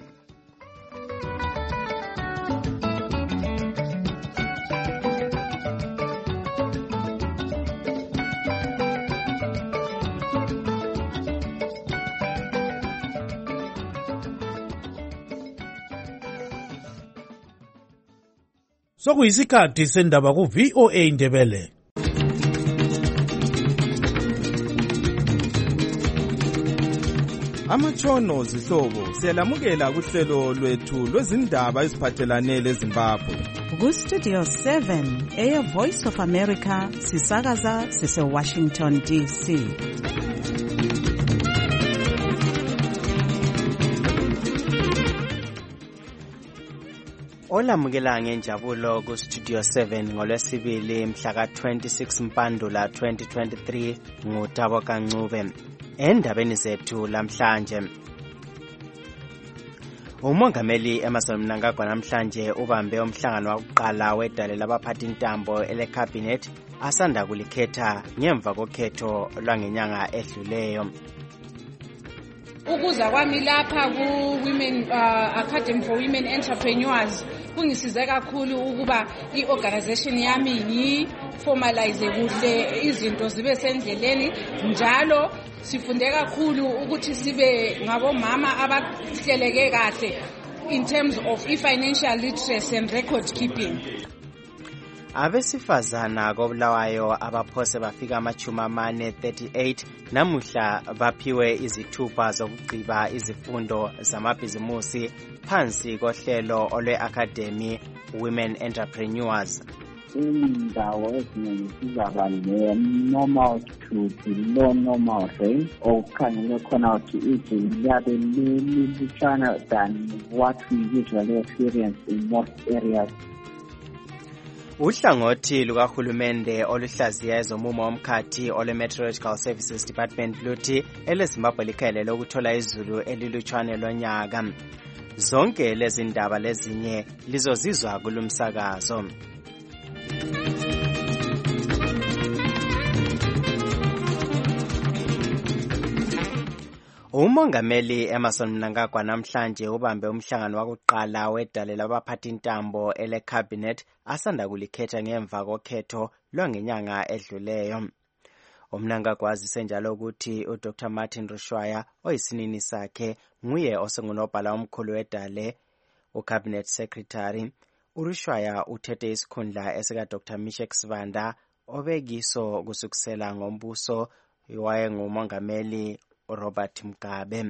sokuyisikhathi sendaba ku-V O A Ndebele. Amatshono zihlobo siyalamukela kuhlelo lwethu lwezindaba eziphathelane leZimbabwe. Ku-Studio seven, Air Voice of America, sisakaza sise-Washington D C. Olamukela ngenjabulo ku-Studio seven ngolwesibili mhla ka-twenty-six Mpandula twenty twenty-three nguTabo Kancube. Endabeni zethu lamhlanje, umongameli Emmerson Mnangagwa namhlanje ubambe umhlangano wokuqala wedale labaphathi intambo ele-cabinet asanda kulikhetha ngemva kokhetho lwangenyanga edluleyo. Ukuza kwami lapha ku-Women uh, Academy for Women Entrepreneurs kungisize kakhulu ukuba i-organization yami ngiformalize kuhle izinto zibe sendleleni, njalo sifunde kakhulu ukuthi sibe ngabomama abahleleke kahle in terms of i-financial literacy and record keeping. Abesifazana koBulawayo abaphose bafika amachumi amane thirty-eight namuhla baphiwe izithupha zokugqiba izifundo zamabhizimusi phansi kohlelo olwe-Academy Women Entrepreneurs. Indawo eziningi sizaba ne-normal to below normal range okukhangelwe khona ukuthi izinga liyabe lilutshwana than what we usually experience in most areas. Uhlangothi lukahulumende oluhlaziya ezomumo womkhathi ole-Meteorological Services Department luthi eleZimbabwe likhalela ukuthola izulu elilutshwane lonyaka. Zonke lezi ndaba lezinye lizozizwa kulumsakazo. Umongameli Emmerson Mnangagwa namhlanje ubambe umhlangano wokuqala wedale labaphathi intambo ele-cabinet asanda kulikhetha ngemva kokhetho lwangenyanga edluleyo. uMnangagwa wazise njalo ukuthi uDr Martin Rushwaya oyisinini sakhe nguye osengunobhala omkhulu wedale uCabinet Secretary. uRushwaya uthethe isikhundla esika Dr Mishek Sibanda obekiso kusukusela ngombuso wayengumongameli Robert Mugabe.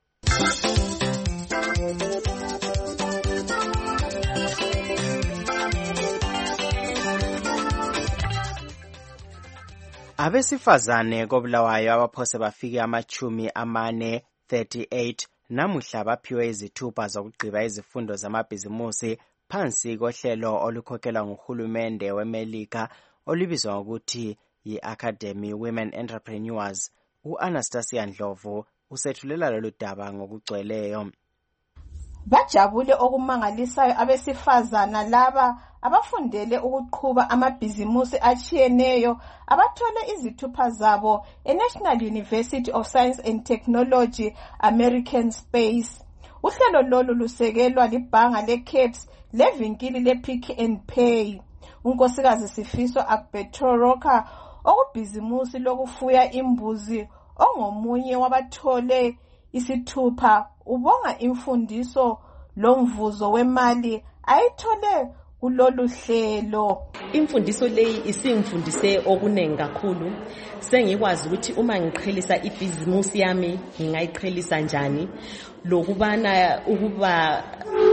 Abesifazane koBulawayo abaphose bafike amachumi amane thirty-eight namuhla baphiwe izithupha zokugqiba izifundo zamabhizimusi phansi kohlelo olukhokhelwa nguhulumende weMelika olubizwa ngokuthi yi-Academy Women Entrepreneurs. U-Anastasia Ndlovu usethulela lolu daba ngokugcweleyo. Bajabule okumangalisayo abesifazana laba abafundele ukuqhuba amabhizimusi achiyeneyo abathole izithupha zabo eNational University of Science and Technology American Space. Uhlelo lolu lusekelwa libhanga le-Caps levinkili le-Pick and Pay. Unkosikazi Sifiso Akbetoroka okubhizimusi lokufuya imbuzi ongomunye wabathole isithupha ubonga imfundiso lomvuzo wemali ayithole kulolu hlelo. Imfundiso leyi isingifundise okunengi kakhulu. Sengikwazi ukuthi uma ngiqhelisa ibhizimusi yami ngingayiqhelisa njani, lokubana ukuba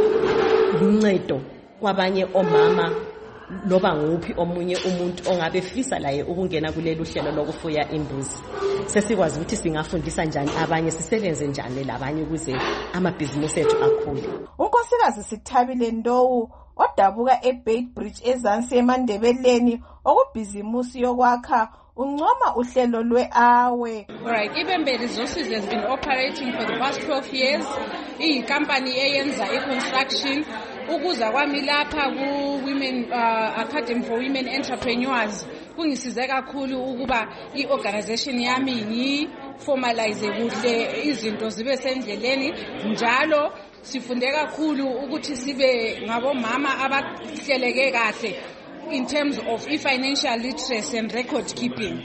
luncedo kwabanye omama loba nguphi omunye umuntu ongabe fisa laye ukungena kulelo hlelo lokufuya imbuzi. Sesikwazi ukuthi singafundisa njani abanye, sisebenze njani labanye ukuze amabhizimusi ethu akhule. Unkosikazi Sithabile Ndowu odabuka eBeitbridge eZansi eMandebeleni okubhizimusi yokwakha uncoma uhlelo lwe-Awe. Right, Ibembe Resources has been operating for the past twelve years. Iyi company eyenza i-construction. Ukuza kwami lapha ku-Women uh, Academy for Women Entrepreneurs kungisize kakhulu ukuba i-organization yami ngiformalize kuhle izinto zibe sendleleni, njalo sifunde kakhulu ukuthi sibe ngabomama abahleleke kahle in terms of i-financial literacy and record keeping.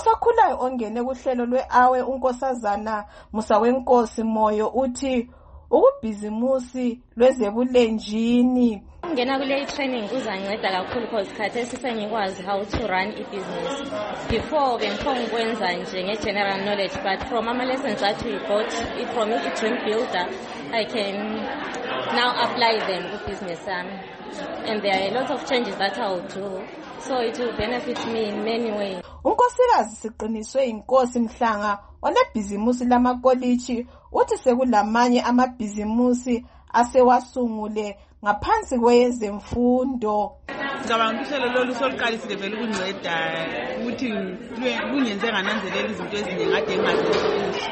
Osakhulayo ongene kuhlelo lwe-Awe unkosazana Musawenkosi Moyo uthi ukubhizimusi lwezebulenjini. Ngena kule training kuzanceda kakhulu because khathesi sengikwazi how to run i-business. Before bengikwenza nje nge-general knowledge, but from ama lessons that we got from i-dream builder, I can now apply them to business. Um, and there are a lot of changes that I will do, so it will benefit me in many ways. Unkosikazi Siqiniswe Inkosi Mhlanga onebhizimusi lamakolishi uthi sekulamanye amabhizimusi asewasungule ngaphansi kwezemfundo. Ngicabanga ukuthi uhlelo lolu soluqalisile vele ukunceda ukuthi lungenze ngananzelela izinto eziningi kade engazenzi.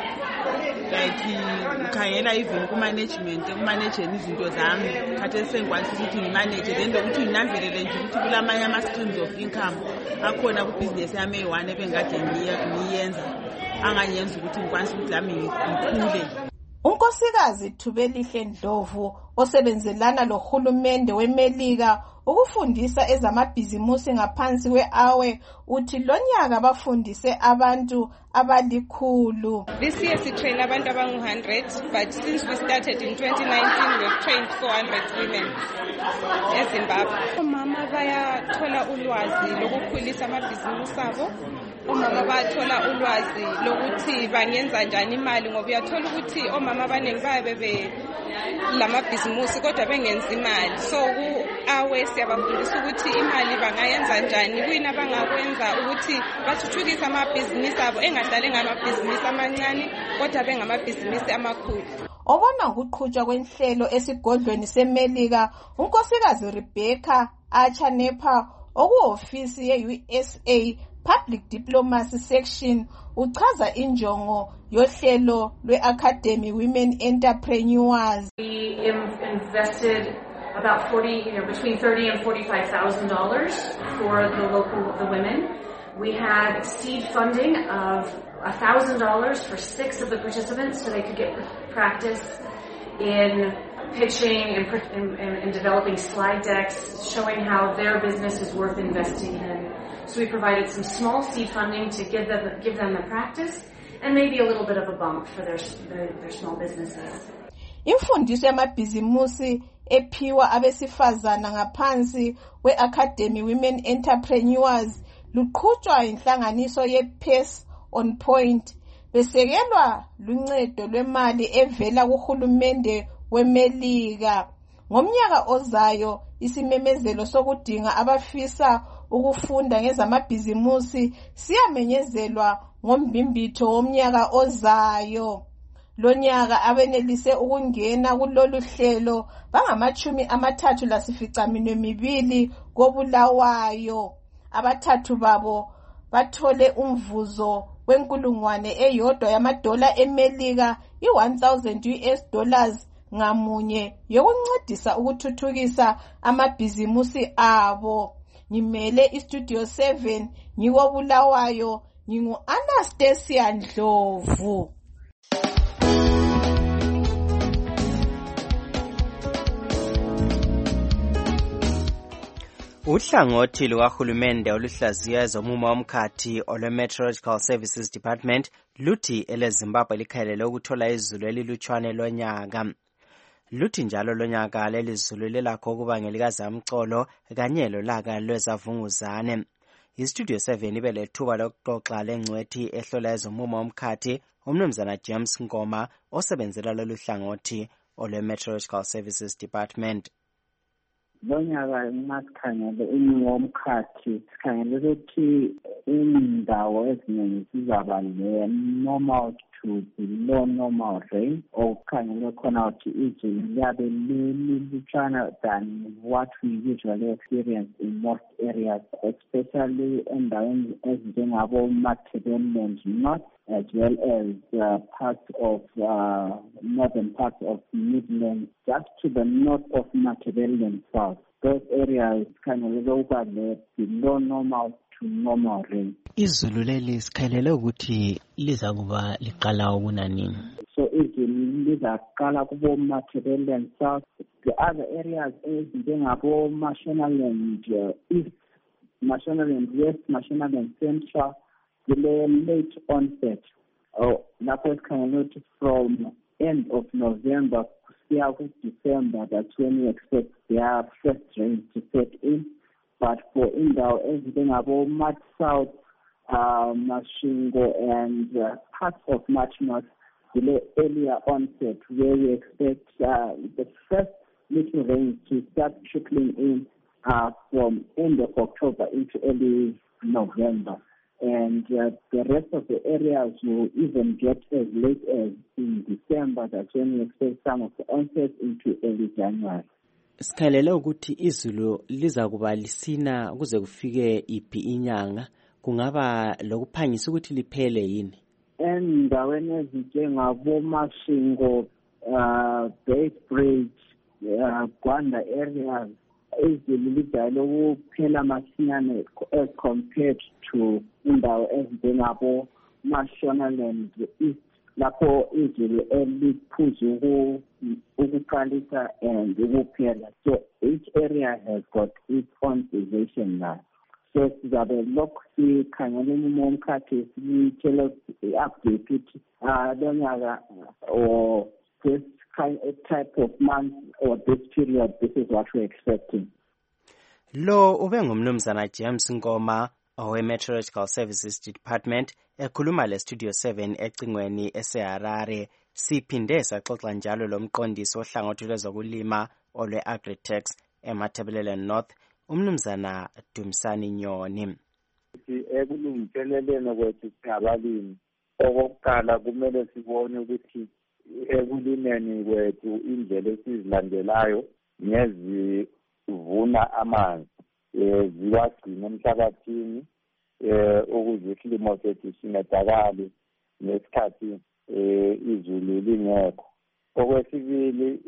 Like ukhangela even ku-management, ekumanageni izinto zami khathesi sengikwanisa ukuthi ngimanage then lokuthi nginanzelele nje ukuthi kulamanye ama-streams of income akhona kubhizinesi yami eyi-one ebengade ngiyenza anganyenza ukuthi ngikwanisa ukuthi lami ngikhule. Unkosikazi Thubelihle Ndlovu osebenzelana lohulumende weMelika ukufundisa ezamabhizimusi ngaphansi kwe-awe uthi lonyaka bafundise abantu abalikhulu. This year we train abantu abangu one hundred, but since we started in twenty nineteen we've trained four hundred women eZimbabwe. Omama bayathola ulwazi lokukhulisa amabhizimusi abo. Omama bathola ulwazi lokuthi bangenza njani imali ngoba uyathola ukuthi omama abaningi bayabe lamabhizimusi kodwa bengenza imali. So ku-awe siyabafundisa ukuthi imali bangayenza njani, kuyini abangakwenza ukuthi bathuthukise amabhizinisi abo engadali ngamabhizinisi amancane kodwa bengamabhizinisi amakhulu. Obona ukuqhutshwa kwenhlelo esigodlweni seMelika, unkosikazi Rebecca Achanepa okuhofisi ye-U S A Public Diplomacy Section uchaza injongo yohlelo lwe-Academy Women Entrepreneurs. We invested about forty, you know, between thirty and forty-five thousand dollars for the local the women. We had seed funding of a thousand dollars for six of the participants, so they could get practice in pitching and, and, and developing slide decks showing how their business is worth investing in. So we provided some small seed funding to give them give them the practice and maybe a little bit of a bump for their their, their small businesses. Imfundiso yamabhizimusi ephiwa abesifazana ngaphansi kwe-Academy Women Entrepreneurs luqhutshwa inhlanganiso ye-Pace on Point besekelwa luncedo lwemali evela kuhulumende weMelika. Ngomnyaka ozayo isimemezelo sokudinga abafisa ukufunda ngezamabhizimusi siyamenyezelwa ngombimbitho womnyaka ozayo. Lonyaka abenelise ukungena kulolu hlelo bangamachumi amathathu lasificaminwembili koBulawayo. Abathathu babo bathole umvuzo wenkulungwane eyodwa yamadola eMelika i-one thousand U S dollars ngamunye yokuncedisa ukuthuthukisa amabhizimusi abo. Ngimele iStudio seven ngikobulawayo ngingu Anastasia Ndlovu. Uhlangothi lukahulumende oluhlaziya ezomumo womkhathi olwe-Meteorological Services Department luthi eleZimbabwe likhalele ukuthola izulu elilutshwane lonyaka. Luthi njalo lonyaka lelizulu lelakho ukuba ngelikazamcolo kanye lolaka lwezavunguzane. IStudio seven ibe lethuba lokuxoxa lengcwethi ehlola ezomumo womkhathi umnumzana James Ngoma osebenzela lolu hlangothi olwe-Meteorological Services Department. Lonyaka masikhangele unyaka womkhathi sikhangele ukuthi indawo eziningi sizaba le-normal to below normal rain okukhangele khona ukuthi izulu liyabe lilutshwana than what we usually experience in most areas, especially endaweni ezinjengabo-Matabeleland North as well as uh, parts of uh, northern parts of Midlands, just to the north of Matabeleland South. Those areas kind of over there below normal to normal rain. Izulu leli sikhalele ukuthi liza kuba liqala ukuna nini? So izulu lizaqala kubo Matabeleland South. The other areas ezinjengabo Mashonaland uh, East, Mashonaland West, Mashonaland Central, the late onset. Oh, lapho sikhangele ukuthi from end of November kufika ku-December, that's when we expect their first rains to set in. But for indawo ezinjengabo March South, uh, Mashingo and uh, parts of March North, the earlier onset, where we expect uh, the first little rain to start trickling in uh, from end of October into early November. And uh, the rest of the areas will even get as late as in December. That's when we expect some of the onset into early January. Sikhalela ukuthi izulu liza kuba lisina kuze kufike iphi inyanga, kungaba lokuphangisa ukuthi liphele yini? Endaweni ezinjengabo Mashingo, uh, Baysbridge, uh, Gwanda areas, izulu lidala ukuphela masinyane as compared to indawo ezinjengabo Mashonaland East, lapho izulu eliphuza ukuqalisa and ukuphela. So each area has got its own position now. So sizabe lokhu sikhangela umumo womkhathi sitshela i-update ukuthi lo nyaka or this type of month or this period, this is what we're expecting. Lo ube ngumnumzana James Ngoma owe Meteorological Services Department ekhuluma le Studio seven ecingweni eseHarare. Siphinde saxoxa njalo lomqondisi ohlangothi lwezokulima olwe Agritex eMatabeleland North, umnumzana Dumsani Nyoni. Ekulungiseleleni kwethu singabalimi, okokuqala kumele sibone ukuthi ekulimeni kwethu indlela esizilandelayo ngezivuna amanzi ziwagcina emhlabathini ukuze isilimo sethu singadakali nesikhathi izulu lingekho. Okwesibili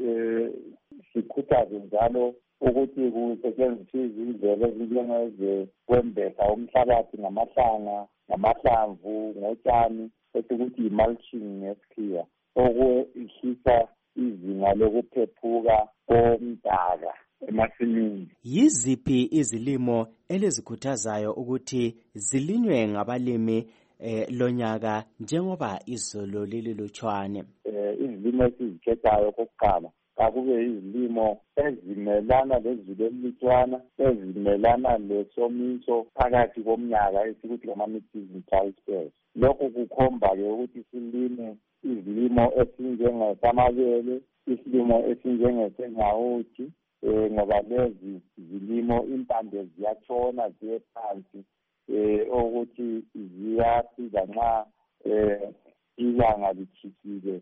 sikhuthaze njalo ukuthi kusetshenziswe izindlela ezinjengeze kwembesa umhlabathi ngamahlanga, ngamahlamvu, ngotshani, ukuthi i-mulching ngesikhiwa, okwehlisa izinga lokuphephuka komdaka emasimini. Yiziphi izilimo elezikhuthazayo ukuthi zilinywe ngabalimi eh, lonyaka njengoba izolo lililutshwane? Eh, izilimo esizikhethayo kokuqala akube izilimo ezimelana lezulu elilutshwana, ezimelana lesomiso phakathi komnyaka esikuthi ngama-mid-season dry spells. Lokho kukhomba-ke ukuthi silime izilimo esinjengesamabele, isilimo esinjengesengawuthi, eh ngoba lezi zilimo impande ziyatshona ziye phansi, eh ukuthi ziyasiza nxa eh ilanga litshikile,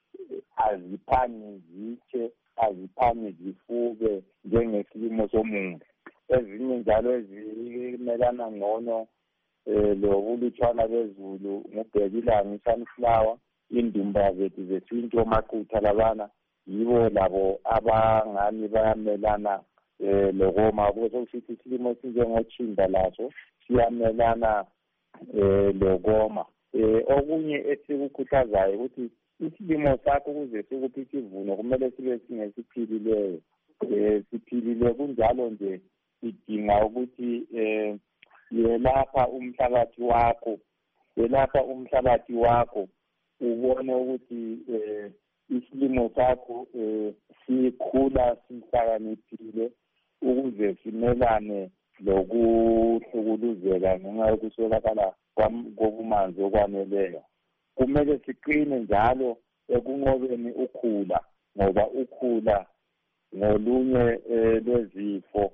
aziphangi zitshe, aziphangi zifuke njengesilimo somuntu. Ezinye njalo ezimelana ngcono eh lokulutshwana bezulu ngubhekilanga, i-sunflower, indumba zethu zesintu, omaqutha labana yibo labo abangani bayamelana eh lokoma. Kusokusithi isilimo esinjengotshinda laso siyamelana eh lokoma. Eh okunye esikukhuthazayo ukuthi isilimo sakho ukuze sikuphi isivuno kumele sibe singesiphilileyo. Eh siphilile kunjalo nje sidinga ukuthi eh yelapha umhlabathi wakho, yelapha umhlabathi wakho ubone ukuthi eh isilimo sakho eh sikhula sihlakaniphile ukuze simelane lokuhlukuluzeka ngenxa yokuswelakala kobumanzi okwaneleyo. Kumele siqine njalo ekunqobeni ukhula, ngoba ukhula ngolunye lwezifo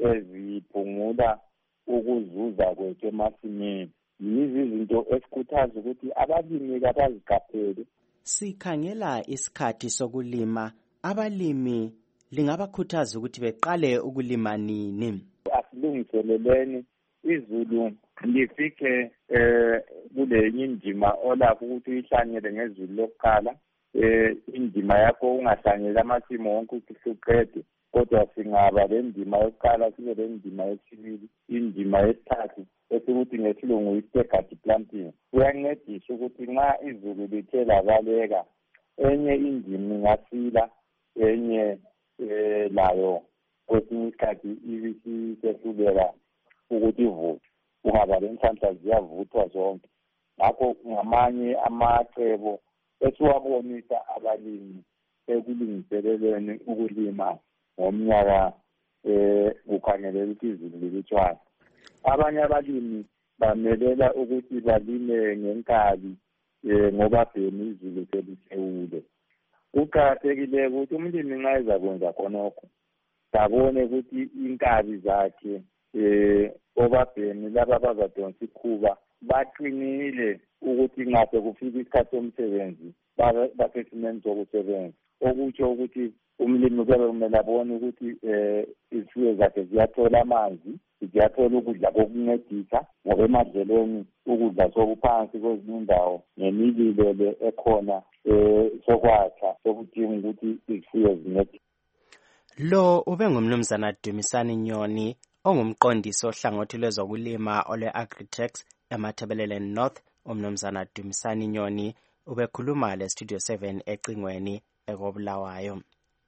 eziphungula ukuzuza kwethu emasimini. Yizi izinto esikhuthaza ukuthi abalimi kabaziqaphele. Sikhangela isikhathi sokulima, abalimi lingabakhuthaza ukuthi beqale ukulima nini? Asilungiseleleni izulu lifike eh kule indima olapho ukuthi uyihlanyele ngezulu lokuqala. Eh indima yakho ungahlanyela amasimu wonke ukuqede, kodwa singaba le ndima yokuqala sibe le ndima yesibili, indima yesithathu esikuthi ngesilungu yi-staggered planting. Kuyancedisa ukuthi nxa izulu lithe labaleka, enye indima ingasila, enye eh layo kwesinye isikhathi ibisisehluleka ukuthi ivuthwe. Kungaba le nhlanhla ziyavuthwa zonke. Ngakho ngamanye amacebo esiwabonisa abalimi ekulungiseleleni ukulima ngomnyaka eh ukhangelela ukuthi izulu lilutshwana. Abanye abalimi bamelela ukuthi balime ngenkabi eh ngoba phela izulu selisewule. Kuqakathekile ukuthi umlimi nxa ezakwenza khonokho babone ukuthi inkabi zakhe eh obabheni laba bazadonsa ikhuba baqinile ukuthi ngabe kufika isikhathi somsebenzi basesimeni sokusebenza. Okutsho ukuthi umlimi kube kumele abone ukuthi eh izifuyo zakhe ziyathola amanzi, ziyathola ukudla kokuncedisa ngoba emadlelweni ukudla sokuphansi kwezinye indawo nemililo le ekhona eh sokwakha sokudinga ukuthi izifuyo zincedise. Lo ube ngumnumzana Dumisani Nyoni ongumqondisi ohlangothi lwezokulima olwe-Agritech eMatabeleland North. Umnumzana Dumisani Nyoni ubekhuluma le Studio seven ecingweni ekobulawayo.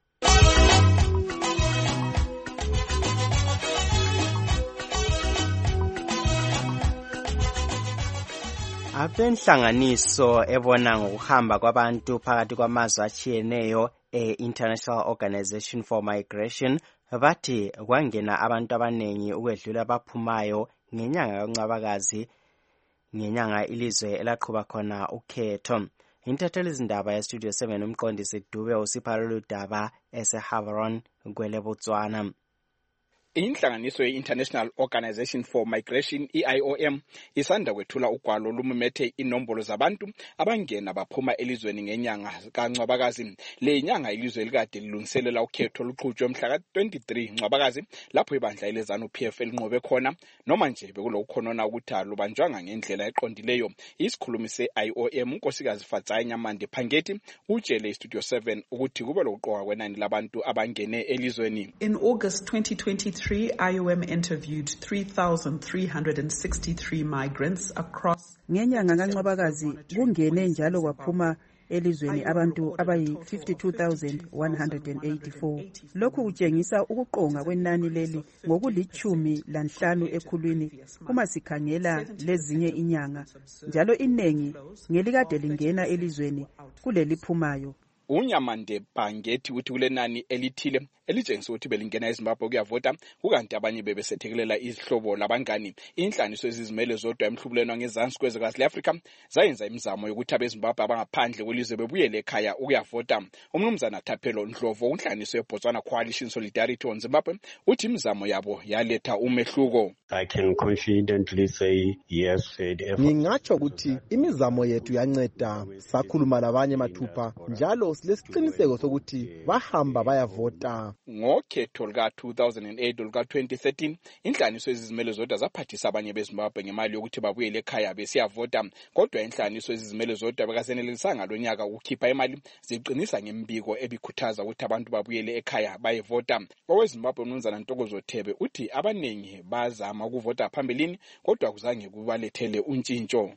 Abenhlanganiso ebona ngokuhamba kwabantu phakathi kwamazwe atshiyeneyo e-International Organization for Migration bathi kwangena abantu abanengi ukwedlula abaphumayo ngenyanga kaNcwabakazi, ngenyanga ilizwe elaqhuba khona ukhetho. Intatheli izindaba ya Studio seven umqondisi Dube usipha lolu daba eseHaveron kwele Botswana. Inhlanganiso ye-International Organization for Migration, I I O M, isanda kwethula ugwalo olumethe inombolo zabantu abangena baphuma elizweni ngenyanga kaNcwabakazi. Le nyanga ilizwe elikade lilungiselela ukhetho oluqhutshwe mhla ka twenty-three Ncwabakazi lapho ibandla elezanu P F linqobe khona, noma nje bekulokukhonona ukuthi alubanjwanga ngendlela eqondileyo. Isikhulumi se-I O M unkosikazi Fatsai Nyamande Phangeti utshele iStudio seven ukuthi kube lokuqoka kwenani labantu abangene elizweni. In August twenty twenty-three, I O M interviewed three thousand three hundred sixty-three migrants across. Ngenyanga kaNcwabakazi kungene njalo kwaphuma elizweni abantu abayi fifty-two thousand one hundred eighty-four. Lokhu kutshengisa ukuqonga kwenani leli ngokulichumi lanhlanu ekhulwini uma sikhangela lezinye inyanga, njalo inengi ngelikade lingena elizweni kuleli phumayo. Unyamande Phangeti uthi kulenani elithile elitshengisa ukuthi belingena eZimbabwe kuyavota, kukanti abanye bebesethekelela izihlobo labangani. Inhlaniso ezizimele zodwa emhlubulweni ngezansi kwezwekazi le-Afrika zayenza imizamo yokuthi abeZimbabwe abangaphandle kwelizwe bebuyele ekhaya ukuyavota. Umnumzana Thapelo Ndlovu unhlaniso yeBotswana Coalition Solidarity on Zimbabwe uthi imizamo yabo yaletha umehluko. I can confidently say yes. Ngingatsho ukuthi imizamo yethu yanceda, sakhuluma labanye mathupha njalo silesiqiniseko sokuthi bahamba bayavota. Ngokhetho luka two thousand eight luka twenty thirteen inhlaniso ezizimele zodwa zaphathisa abanye beZimbabwe ngemali yokuthi babuyele ekhaya besiyavota, kodwa inhlaniso ezizimele zodwa bekasenelisanga lonyaka ukukhipha imali ziqinisa ngembiko ebikhuthaza ukuthi abantu babuyele ekhaya bayevota. OweZimbabwe umnumzana Ntokozo Thebe uthi abanengi bazama ukuvota phambilini kodwa kuzange kubalethele untshintsho.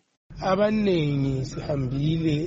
Abanengi sihambile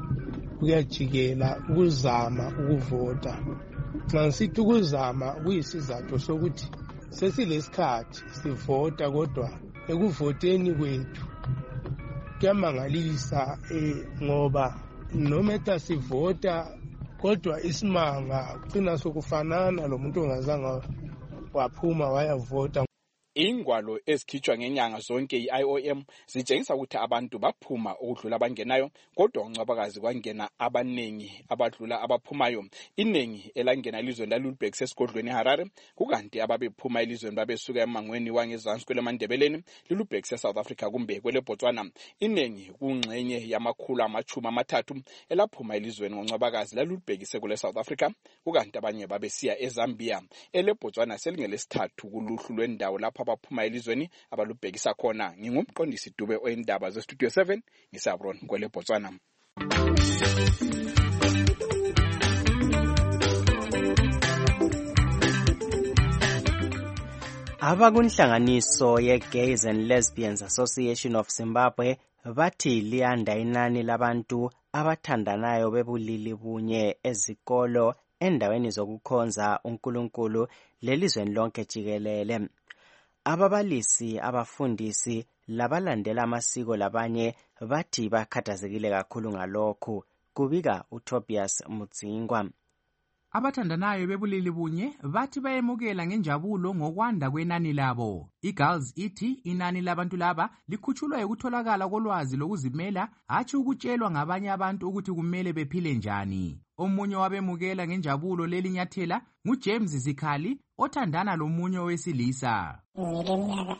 kuyajikela ukuzama ukuvota. Xa sithi ukuzama kuyisizathu sokuthi sesilesikhathi sivota, kodwa ekuvoteni kwethu kuyamangalisa ngoba noma sivota kodwa isimanga kugcina sokufanana lo muntu ongazange waphuma wayavota. Ingwalo ezikhitshwa ngenyanga zonke i-I O M zitshengisa ukuthi abantu baphuma ukudlula abangenayo, kodwa uNcwabakazi kwangena abanengi abadlula abaphumayo. Inengi elangena elizweni laLulbek sesigodlweni eHarare, kukanti ababephuma elizweni babesuka emangweni wangezansi kweleMandebeleni, Lulbek seSouth Africa kumbe kwele Botswana. Inengi kungxenye yamakhulu amachumi amathathu elaphuma elizweni ngoNcwabakazi laLulbek sekule South Africa, kukanti abanye babesiya eZambia. Ele Botswana selingelesithathu kuluhlu lwendawo lapha abaphuma elizweni abalubhekisa khona. Ngingumqondisi Dube oyindaba ze Studio seven ngisabron kwele Botswana. Abakunhlanganiso ye-Gays and Lesbians Association of Zimbabwe bathi liyanda inani labantu abathandanayo bebulili bunye ezikolo endaweni zokukhonza uNkulunkulu lelizweni lonke jikelele. Ababalisi, abafundisi labalandela amasiko labanye bathi bakhathazekile kakhulu ngalokhu, kubika uTobias Mudzingwa. Abathandanayo bebulili bunye bathi bayemukela ngenjabulo ngokwanda kwenani labo. iGirls ithi inani labantu laba likhutshulwa ukutholakala kolwazi lokuzimela hatshi ukutshelwa ngabanye abantu ukuthi kumele bephile njani. Omunye wabemukela ngenjabulo leli nyathela nguJames Zikhali othandana lomunye owesilisa. Ngileminyaka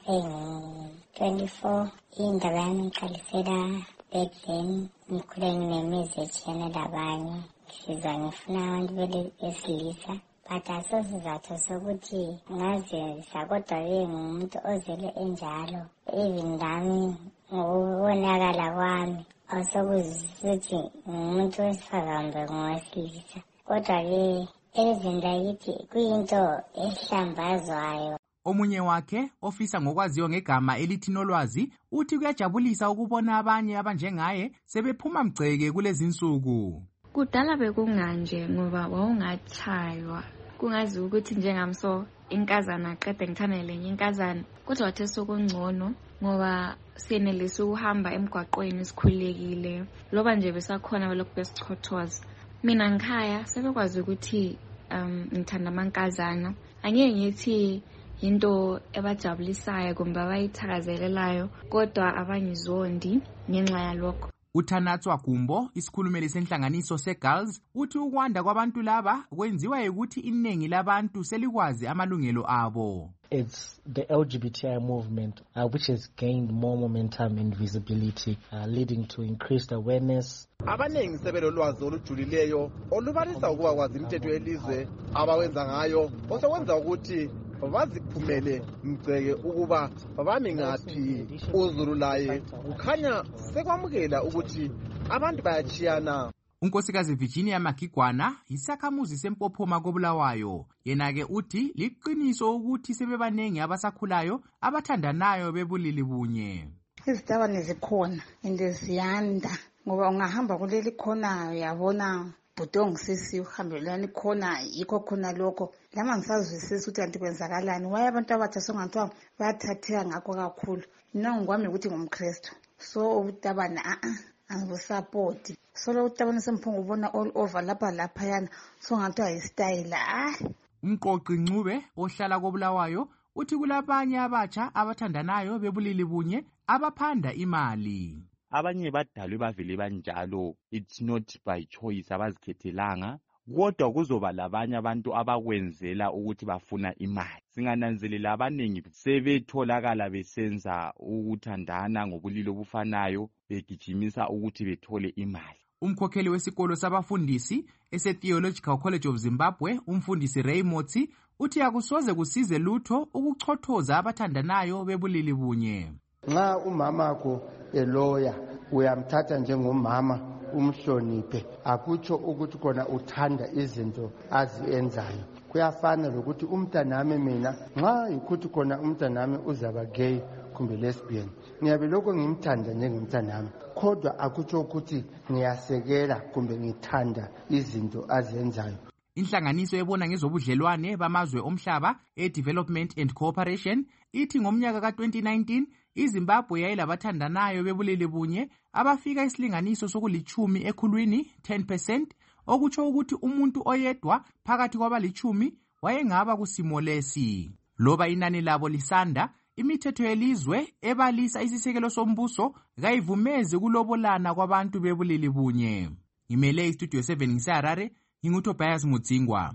eyi-twenty-four, indaba yami ngiqalisela back then ngikhule nginemizi etshiyene labanye. Sizwa ngifuna abantu besilisa but asosizathu sokuthi ngazisa kodwa-ke ngumuntu ozele enjalo. Even nami ngokubonakala kwami awusokuzisuthi ngumuntu wesifazane kumbe ngowesilisa, kodwa-ke elizweni lakithi kuyinto ehlambazwayo. Omunye wakhe ofisa ngokwaziwa ngegama elithi Nolwazi uthi kuyajabulisa ukubona abanye abanjengaye sebephuma mgceke kulezi nsuku. Kudala bekunganje ngoba wawungatshaywa kungazi ukuthi njengamso inkazana qede ngithane lenye inkazana, kodwa wathe sokungcono ngoba siyenelisa ukuhamba emgwaqweni sikhulekile loba nje besakhona balokhu besichothoza. Mina ngikhaya sebekwazi ukuthi um ngithanda amankazana, angeke ngithi into ebajabulisayo kumbe abayithakazelelayo, kodwa abangizondi ngenxa yalokho. uThanatswa Gumbo, isikhulumeli senhlanganiso seGirls, uthi ukwanda kwabantu laba kwenziwa ukuthi iningi labantu selikwazi amalungelo abo. It's the L G B T I movement uh, which has gained more momentum and visibility, uh, leading to increased awareness. Abanengi sebelolwazi olujulileyo olubalisa ukuba kwazi imithetho yelizwe abawenza ngayo osokwenza ukuthi baziphumele mgceke ukuba bami ngaphi. uZulu laye kukhanya sekwamukela ukuthi abantu bayachiyana. Unkosikazi Virginia Magigwana isakhamuzi sempophoma koBulawayo, yena-ke uthi liqiniso ukuthi sebebanengi abasakhulayo abathandanayo bebulili bunye. Izitabane zikhona ende ziyanda ngoba ungahamba kuleli khona uyabona bhutongo sisi uhambelani khona yikho khona lokho. Lama ngisazwisisa ukuthi kanti kwenzakalani, waye abantu abatsha songathiwa bayathatheka ngakho kakhulu. Mina ngwami ukuthi ngumKristu, so utabana a a angibusapoti. Solo utabana semphungu ubona all over lapha lapha yana songathiwa istyle. Ah, Umqoqi Ncube ohlala koBulawayo uthi kulabanye abatsha abathandanayo bebulili bunye abaphanda imali. Abanye badalwe bavele banjalo, it's not by choice, abazikhethelanga, kodwa kuzoba labanye abantu abakwenzela ukuthi bafuna imali. Singananzelela abanengi sebetholakala besenza ukuthandana ngobulili obufanayo begijimisa ukuthi bethole imali. Umkhokheli wesikolo sabafundisi ese-Theological College of Zimbabwe, umfundisi Ray Motsi, uthi akusoze kusize lutho ukuchothoza abathandanayo bebulili bunye. Nxa umamakho eloya uyamthatha njengomama umhloniphe, akutsho ukuthi kona uthanda izinto azienzayo. Kuyafana lokuthi umntanami mina nxa ikuthi kona umntanami uzaba gay kumbe lesbian, ngiyabe lokho ngimthanda njengomntanami, kodwa akutsho ukuthi ngiyasekela kumbe ngithanda izinto azenzayo. Inhlanganiso ebona ngezobudlelwane bamazwe omhlaba e-Development and Cooperation ithi ngomnyaka ka twenty nineteen iZimbabwe yayilabathandanayo bebulili bunye abafika isilinganiso sokulichumi ekhulwini ten percent, okutsho ukuthi umuntu oyedwa phakathi kwabalichumi wayengaba kusimo lesi. Loba inani labo lisanda, imithetho yelizwe ebalisa isisekelo sombuso kayivumezi kulobolana kwabantu bebulili bunye. Ngimele iStudio seven ngiseHarare, nginguTobias Mudzingwa.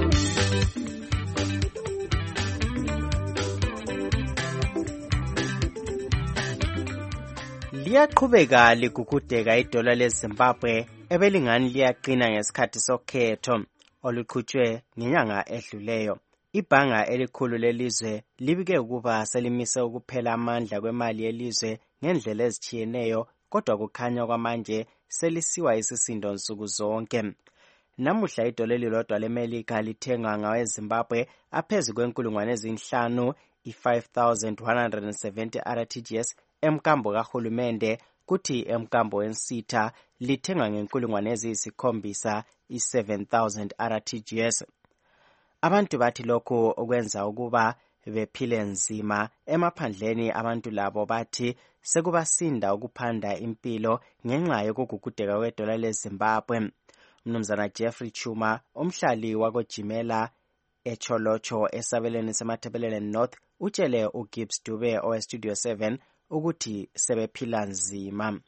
Liyaqhubeka ligugudeka idola leZimbabwe ebelingani liyaqina ngesikhathi sokhetho oluqhutshwe ngenyanga edluleyo. Ibhanga elikhulu lelizwe libike ukuba selimise ukuphela amandla kwemali yelizwe ngendlela ezitshiyeneyo, kodwa kukhanya kwamanje selisiwa isisindo nsuku zonke. Namuhla idola elilodwa leMelika lithenga ngaweZimbabwe aphezu kwenkulungwane ezinhlanu i-five thousand one hundred seventy R T G S emkambo kahulumende, kuthi emkambo wensitha lithenga ngenkulungwane eziyisikhombisa i-seven thousand R T G S. Abantu bathi lokhu okwenza ukuba bephile nzima emaphandleni. Abantu labo bathi sekubasinda ukuphanda impilo ngenxa yokugugudeka kwedola leZimbabwe. Mnumzana Jeffrey Chuma, umhlali wakojimela echolocho esabelweni semathebelelen North, utshele uGibbs Dube owestudio seven ukuthi sebephila nzima.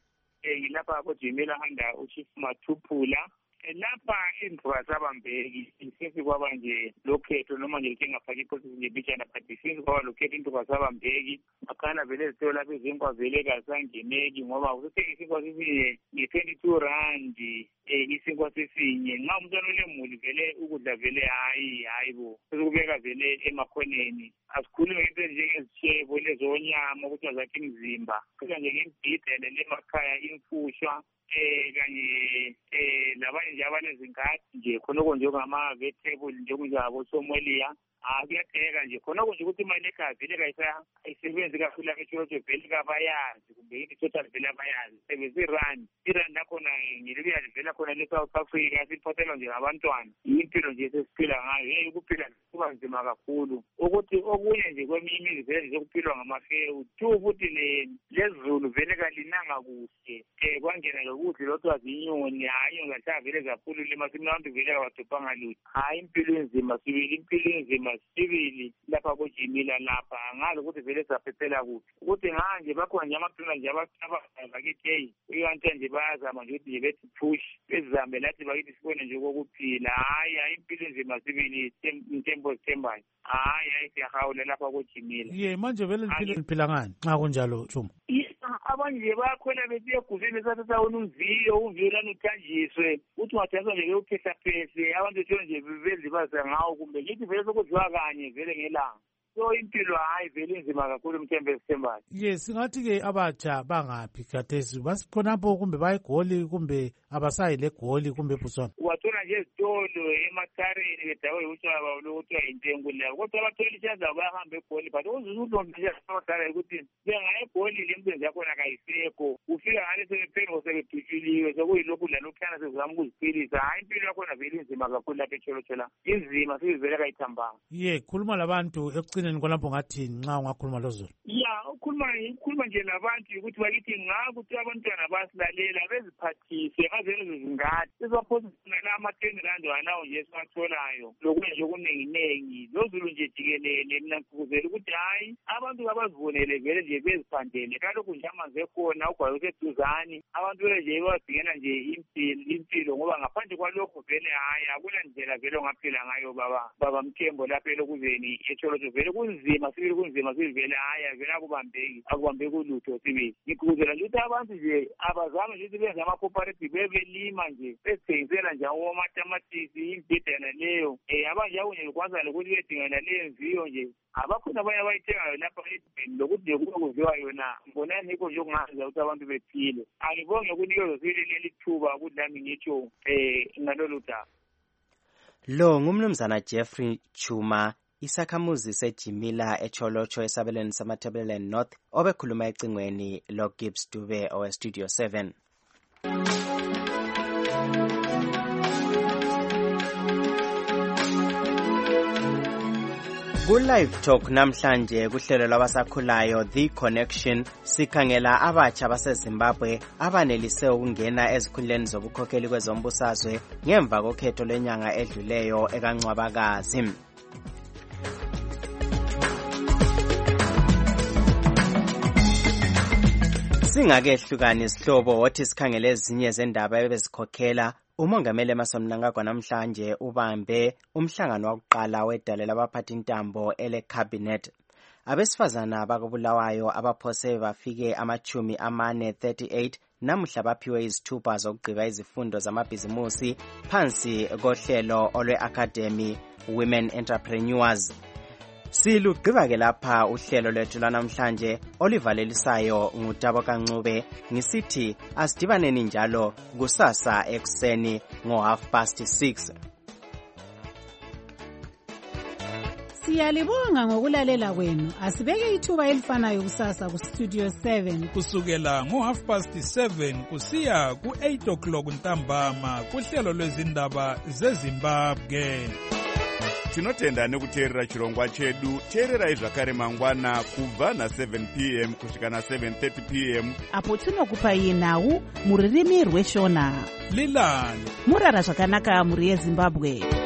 Lapha kojimela handa uChief Mathuphula lapha indaba zabambeki sisi kwaba nje lokhetho noma nje ngingafaki iprocess nje bijana but sisi kwaba lokhetho indaba zabambeki akana vele zithola lapha izinkwa vele kasangeneki ngoba usithe isinkwa sisinye nge-twenty-two rand eh isinkwa sisinye nxa umntwana olemuli vele ukudla vele hayi hayi bo sekubeka vele emakhoneni asikhulumi ngento njengezitshebo lezonyama ukuthi azakhe imizimba kuya nje ngembhidele lemakhaya imfushwa eh kanye eh labanye nje abanezingadi nje khonoko njengama vegetable njengoba somolia akuyatheka nje khonoko nje ukuthi imali ekhaya vele kayisa ayisebenzi kakhulu lapha echolocho vele kabayazi kumbe into total vele abayazi sebenzi rand irand nakhona ngilibuya vele khona le South Africa siphothela nje abantwana impilo nje sesiphila ngayo hey ukuphila kuba nzima kakhulu ukuthi okunye nje kweminye imizi vele zokuphilwa ngamafewu two futhi lezulu vele kalinanga kuhle eh kwangena lokuthi lothu azinyoni hayi ngahlala vele zaphulule masimnandi vele kawathopanga lutho hayi impilo enzima sibili impilo enzima sibili lapha kojimila lapha ngazi ukuthi vele saphephela kuthi ukuthi nganje bakhona nje amaqina nje abakithi hey uyanto nje bayazama nje ukuthi bethi push bezame lathi bakithi sibone nje kokuphila hayi hayi impilo enzima sibili intembo sithembayo hayi hayi siyahawula lapha kojimila ye manje vele liphila ngani xa kunjalo Chuma? Abanye bakhona besiya kuzini sathatha umviyo umviyo lana uthanjiswe uthi wathatha nje uphesa phese abantu nje bezibaza ngawo kumbe ngithi vele sokudliwa kanye vele ngelanga so impilo hayi vele inzima kakhulu umthembe esithembayo. Yes, singathi ke abatsha bangaphi khathesi basikhonapho kumbe bayigoli kumbe abasayi legoli kumbe busona wathola nje izitolo emakhareni bedawo utshaba lokuthiwa intengo leyo kodwa abathola ichaza bayahamba egoli but uzulombe nje abathala ukuthi bengaye egoli le msebenzi yakhona kayisekho ufika ngale sebephengo sebedutshuliwe sokuyilokhu lalokhana sezama ukuziphilisa hayi impilo yakhona vele inzima kakhulu lapha echolochola inzima sivele kayithambanga. Ye khuluma labantu ekugcineni kwalapho ngathi nxa ungakhuluma lozulu ya ukhuluma ukhuluma nje labantu ukuthi bakithi ngakuthi abantwana basilalela beziphathise ngazelo zingadi sizophosana la ama-ten rand wanawo nje siwatholayo lokunye nje okuninginengi lozulu nje jikelele mina ngikuzela ukuthi hayi abantu abazivunele vele nje beziphandele kalokhu nje amanzi ekhona ugwayi useduzane abantu vele nje badingela nje impilo impilo ngoba ngaphandle kwalokho vele hayi akuna ndlela vele ongaphila ngayo baba baba Mthembo lapha elokuzeni echolocho vele kunzima sibili kunzima sibili vele hayi vele akubambeki akubambeki ulutho sibili ngikuzela nje ukuthi abantu nje abazame nje ukuthi benze ama-cooperative bebelima nje bezithengisela nje amatamatisi imbhidana leyo um abanje akunye bekwaza lokuthi bedingana leyo mviyo nje abakhona abanye abayithengayo lapha edibheni lokuthi nje kube kuziwa yona mbonani yikho nje okungazenza ukuthi abantu bephile angibonge ukunikezwa sibili leli thuba ukuthi nami ngitsho um ngalolu daba. Lo ngumnumzana Jeffrey Chuma, isakhamuzi sejimila echolocho esabelweni samathebelelen North obekhuluma ecingweni loGibbs Dube owestudio seven. Ku-Live Talk namhlanje kuhlelo lwabasakhulayo The Connection sikhangela abatsha baseZimbabwe abanelise ukungena ezikhundleni zobukhokheli kwezombusazwe ngemva kokhetho lwenyanga edluleyo ekaNcwabakazi. Singakehlukani isihlobo othi sikhangele ezinye zendaba ebezikhokhela umongameli Emmerson Mnangagwa namhlanje ubambe umhlangano wokuqala wedale labaphathi intambo ele cabinet. Abesifazana bakobulawayo abaphose bafike amachumi amane thirty-eight namuhla baphiwe izithupha zokugqiba izifundo zamabhizimusi phansi kohlelo olwe Academy Women Entrepreneurs. Silugqiba ke lapha uhlelo lwethu lanamhlanje olivalelisayo ngutabo kaNcube ngisithi asidibaneni njalo kusasa ekseni ngo half past six. Siyalibonga ngokulalela kwenu. Asibeke ithuba elifanayo kusasa ku Studio seven kusukela ngo half past seven kusiya ku eight o'clock ntambama kuhlelo lwezindaba zeZimbabwe. tinotenda nekuteerera chirongwa chedu. Teererai zvakare mangwana kubva na-seven p m kusvika na-seven thirty p m apo tinokupai nhau mururimi rweshona. Leland murara zvakanaka muri yeZimbabwe.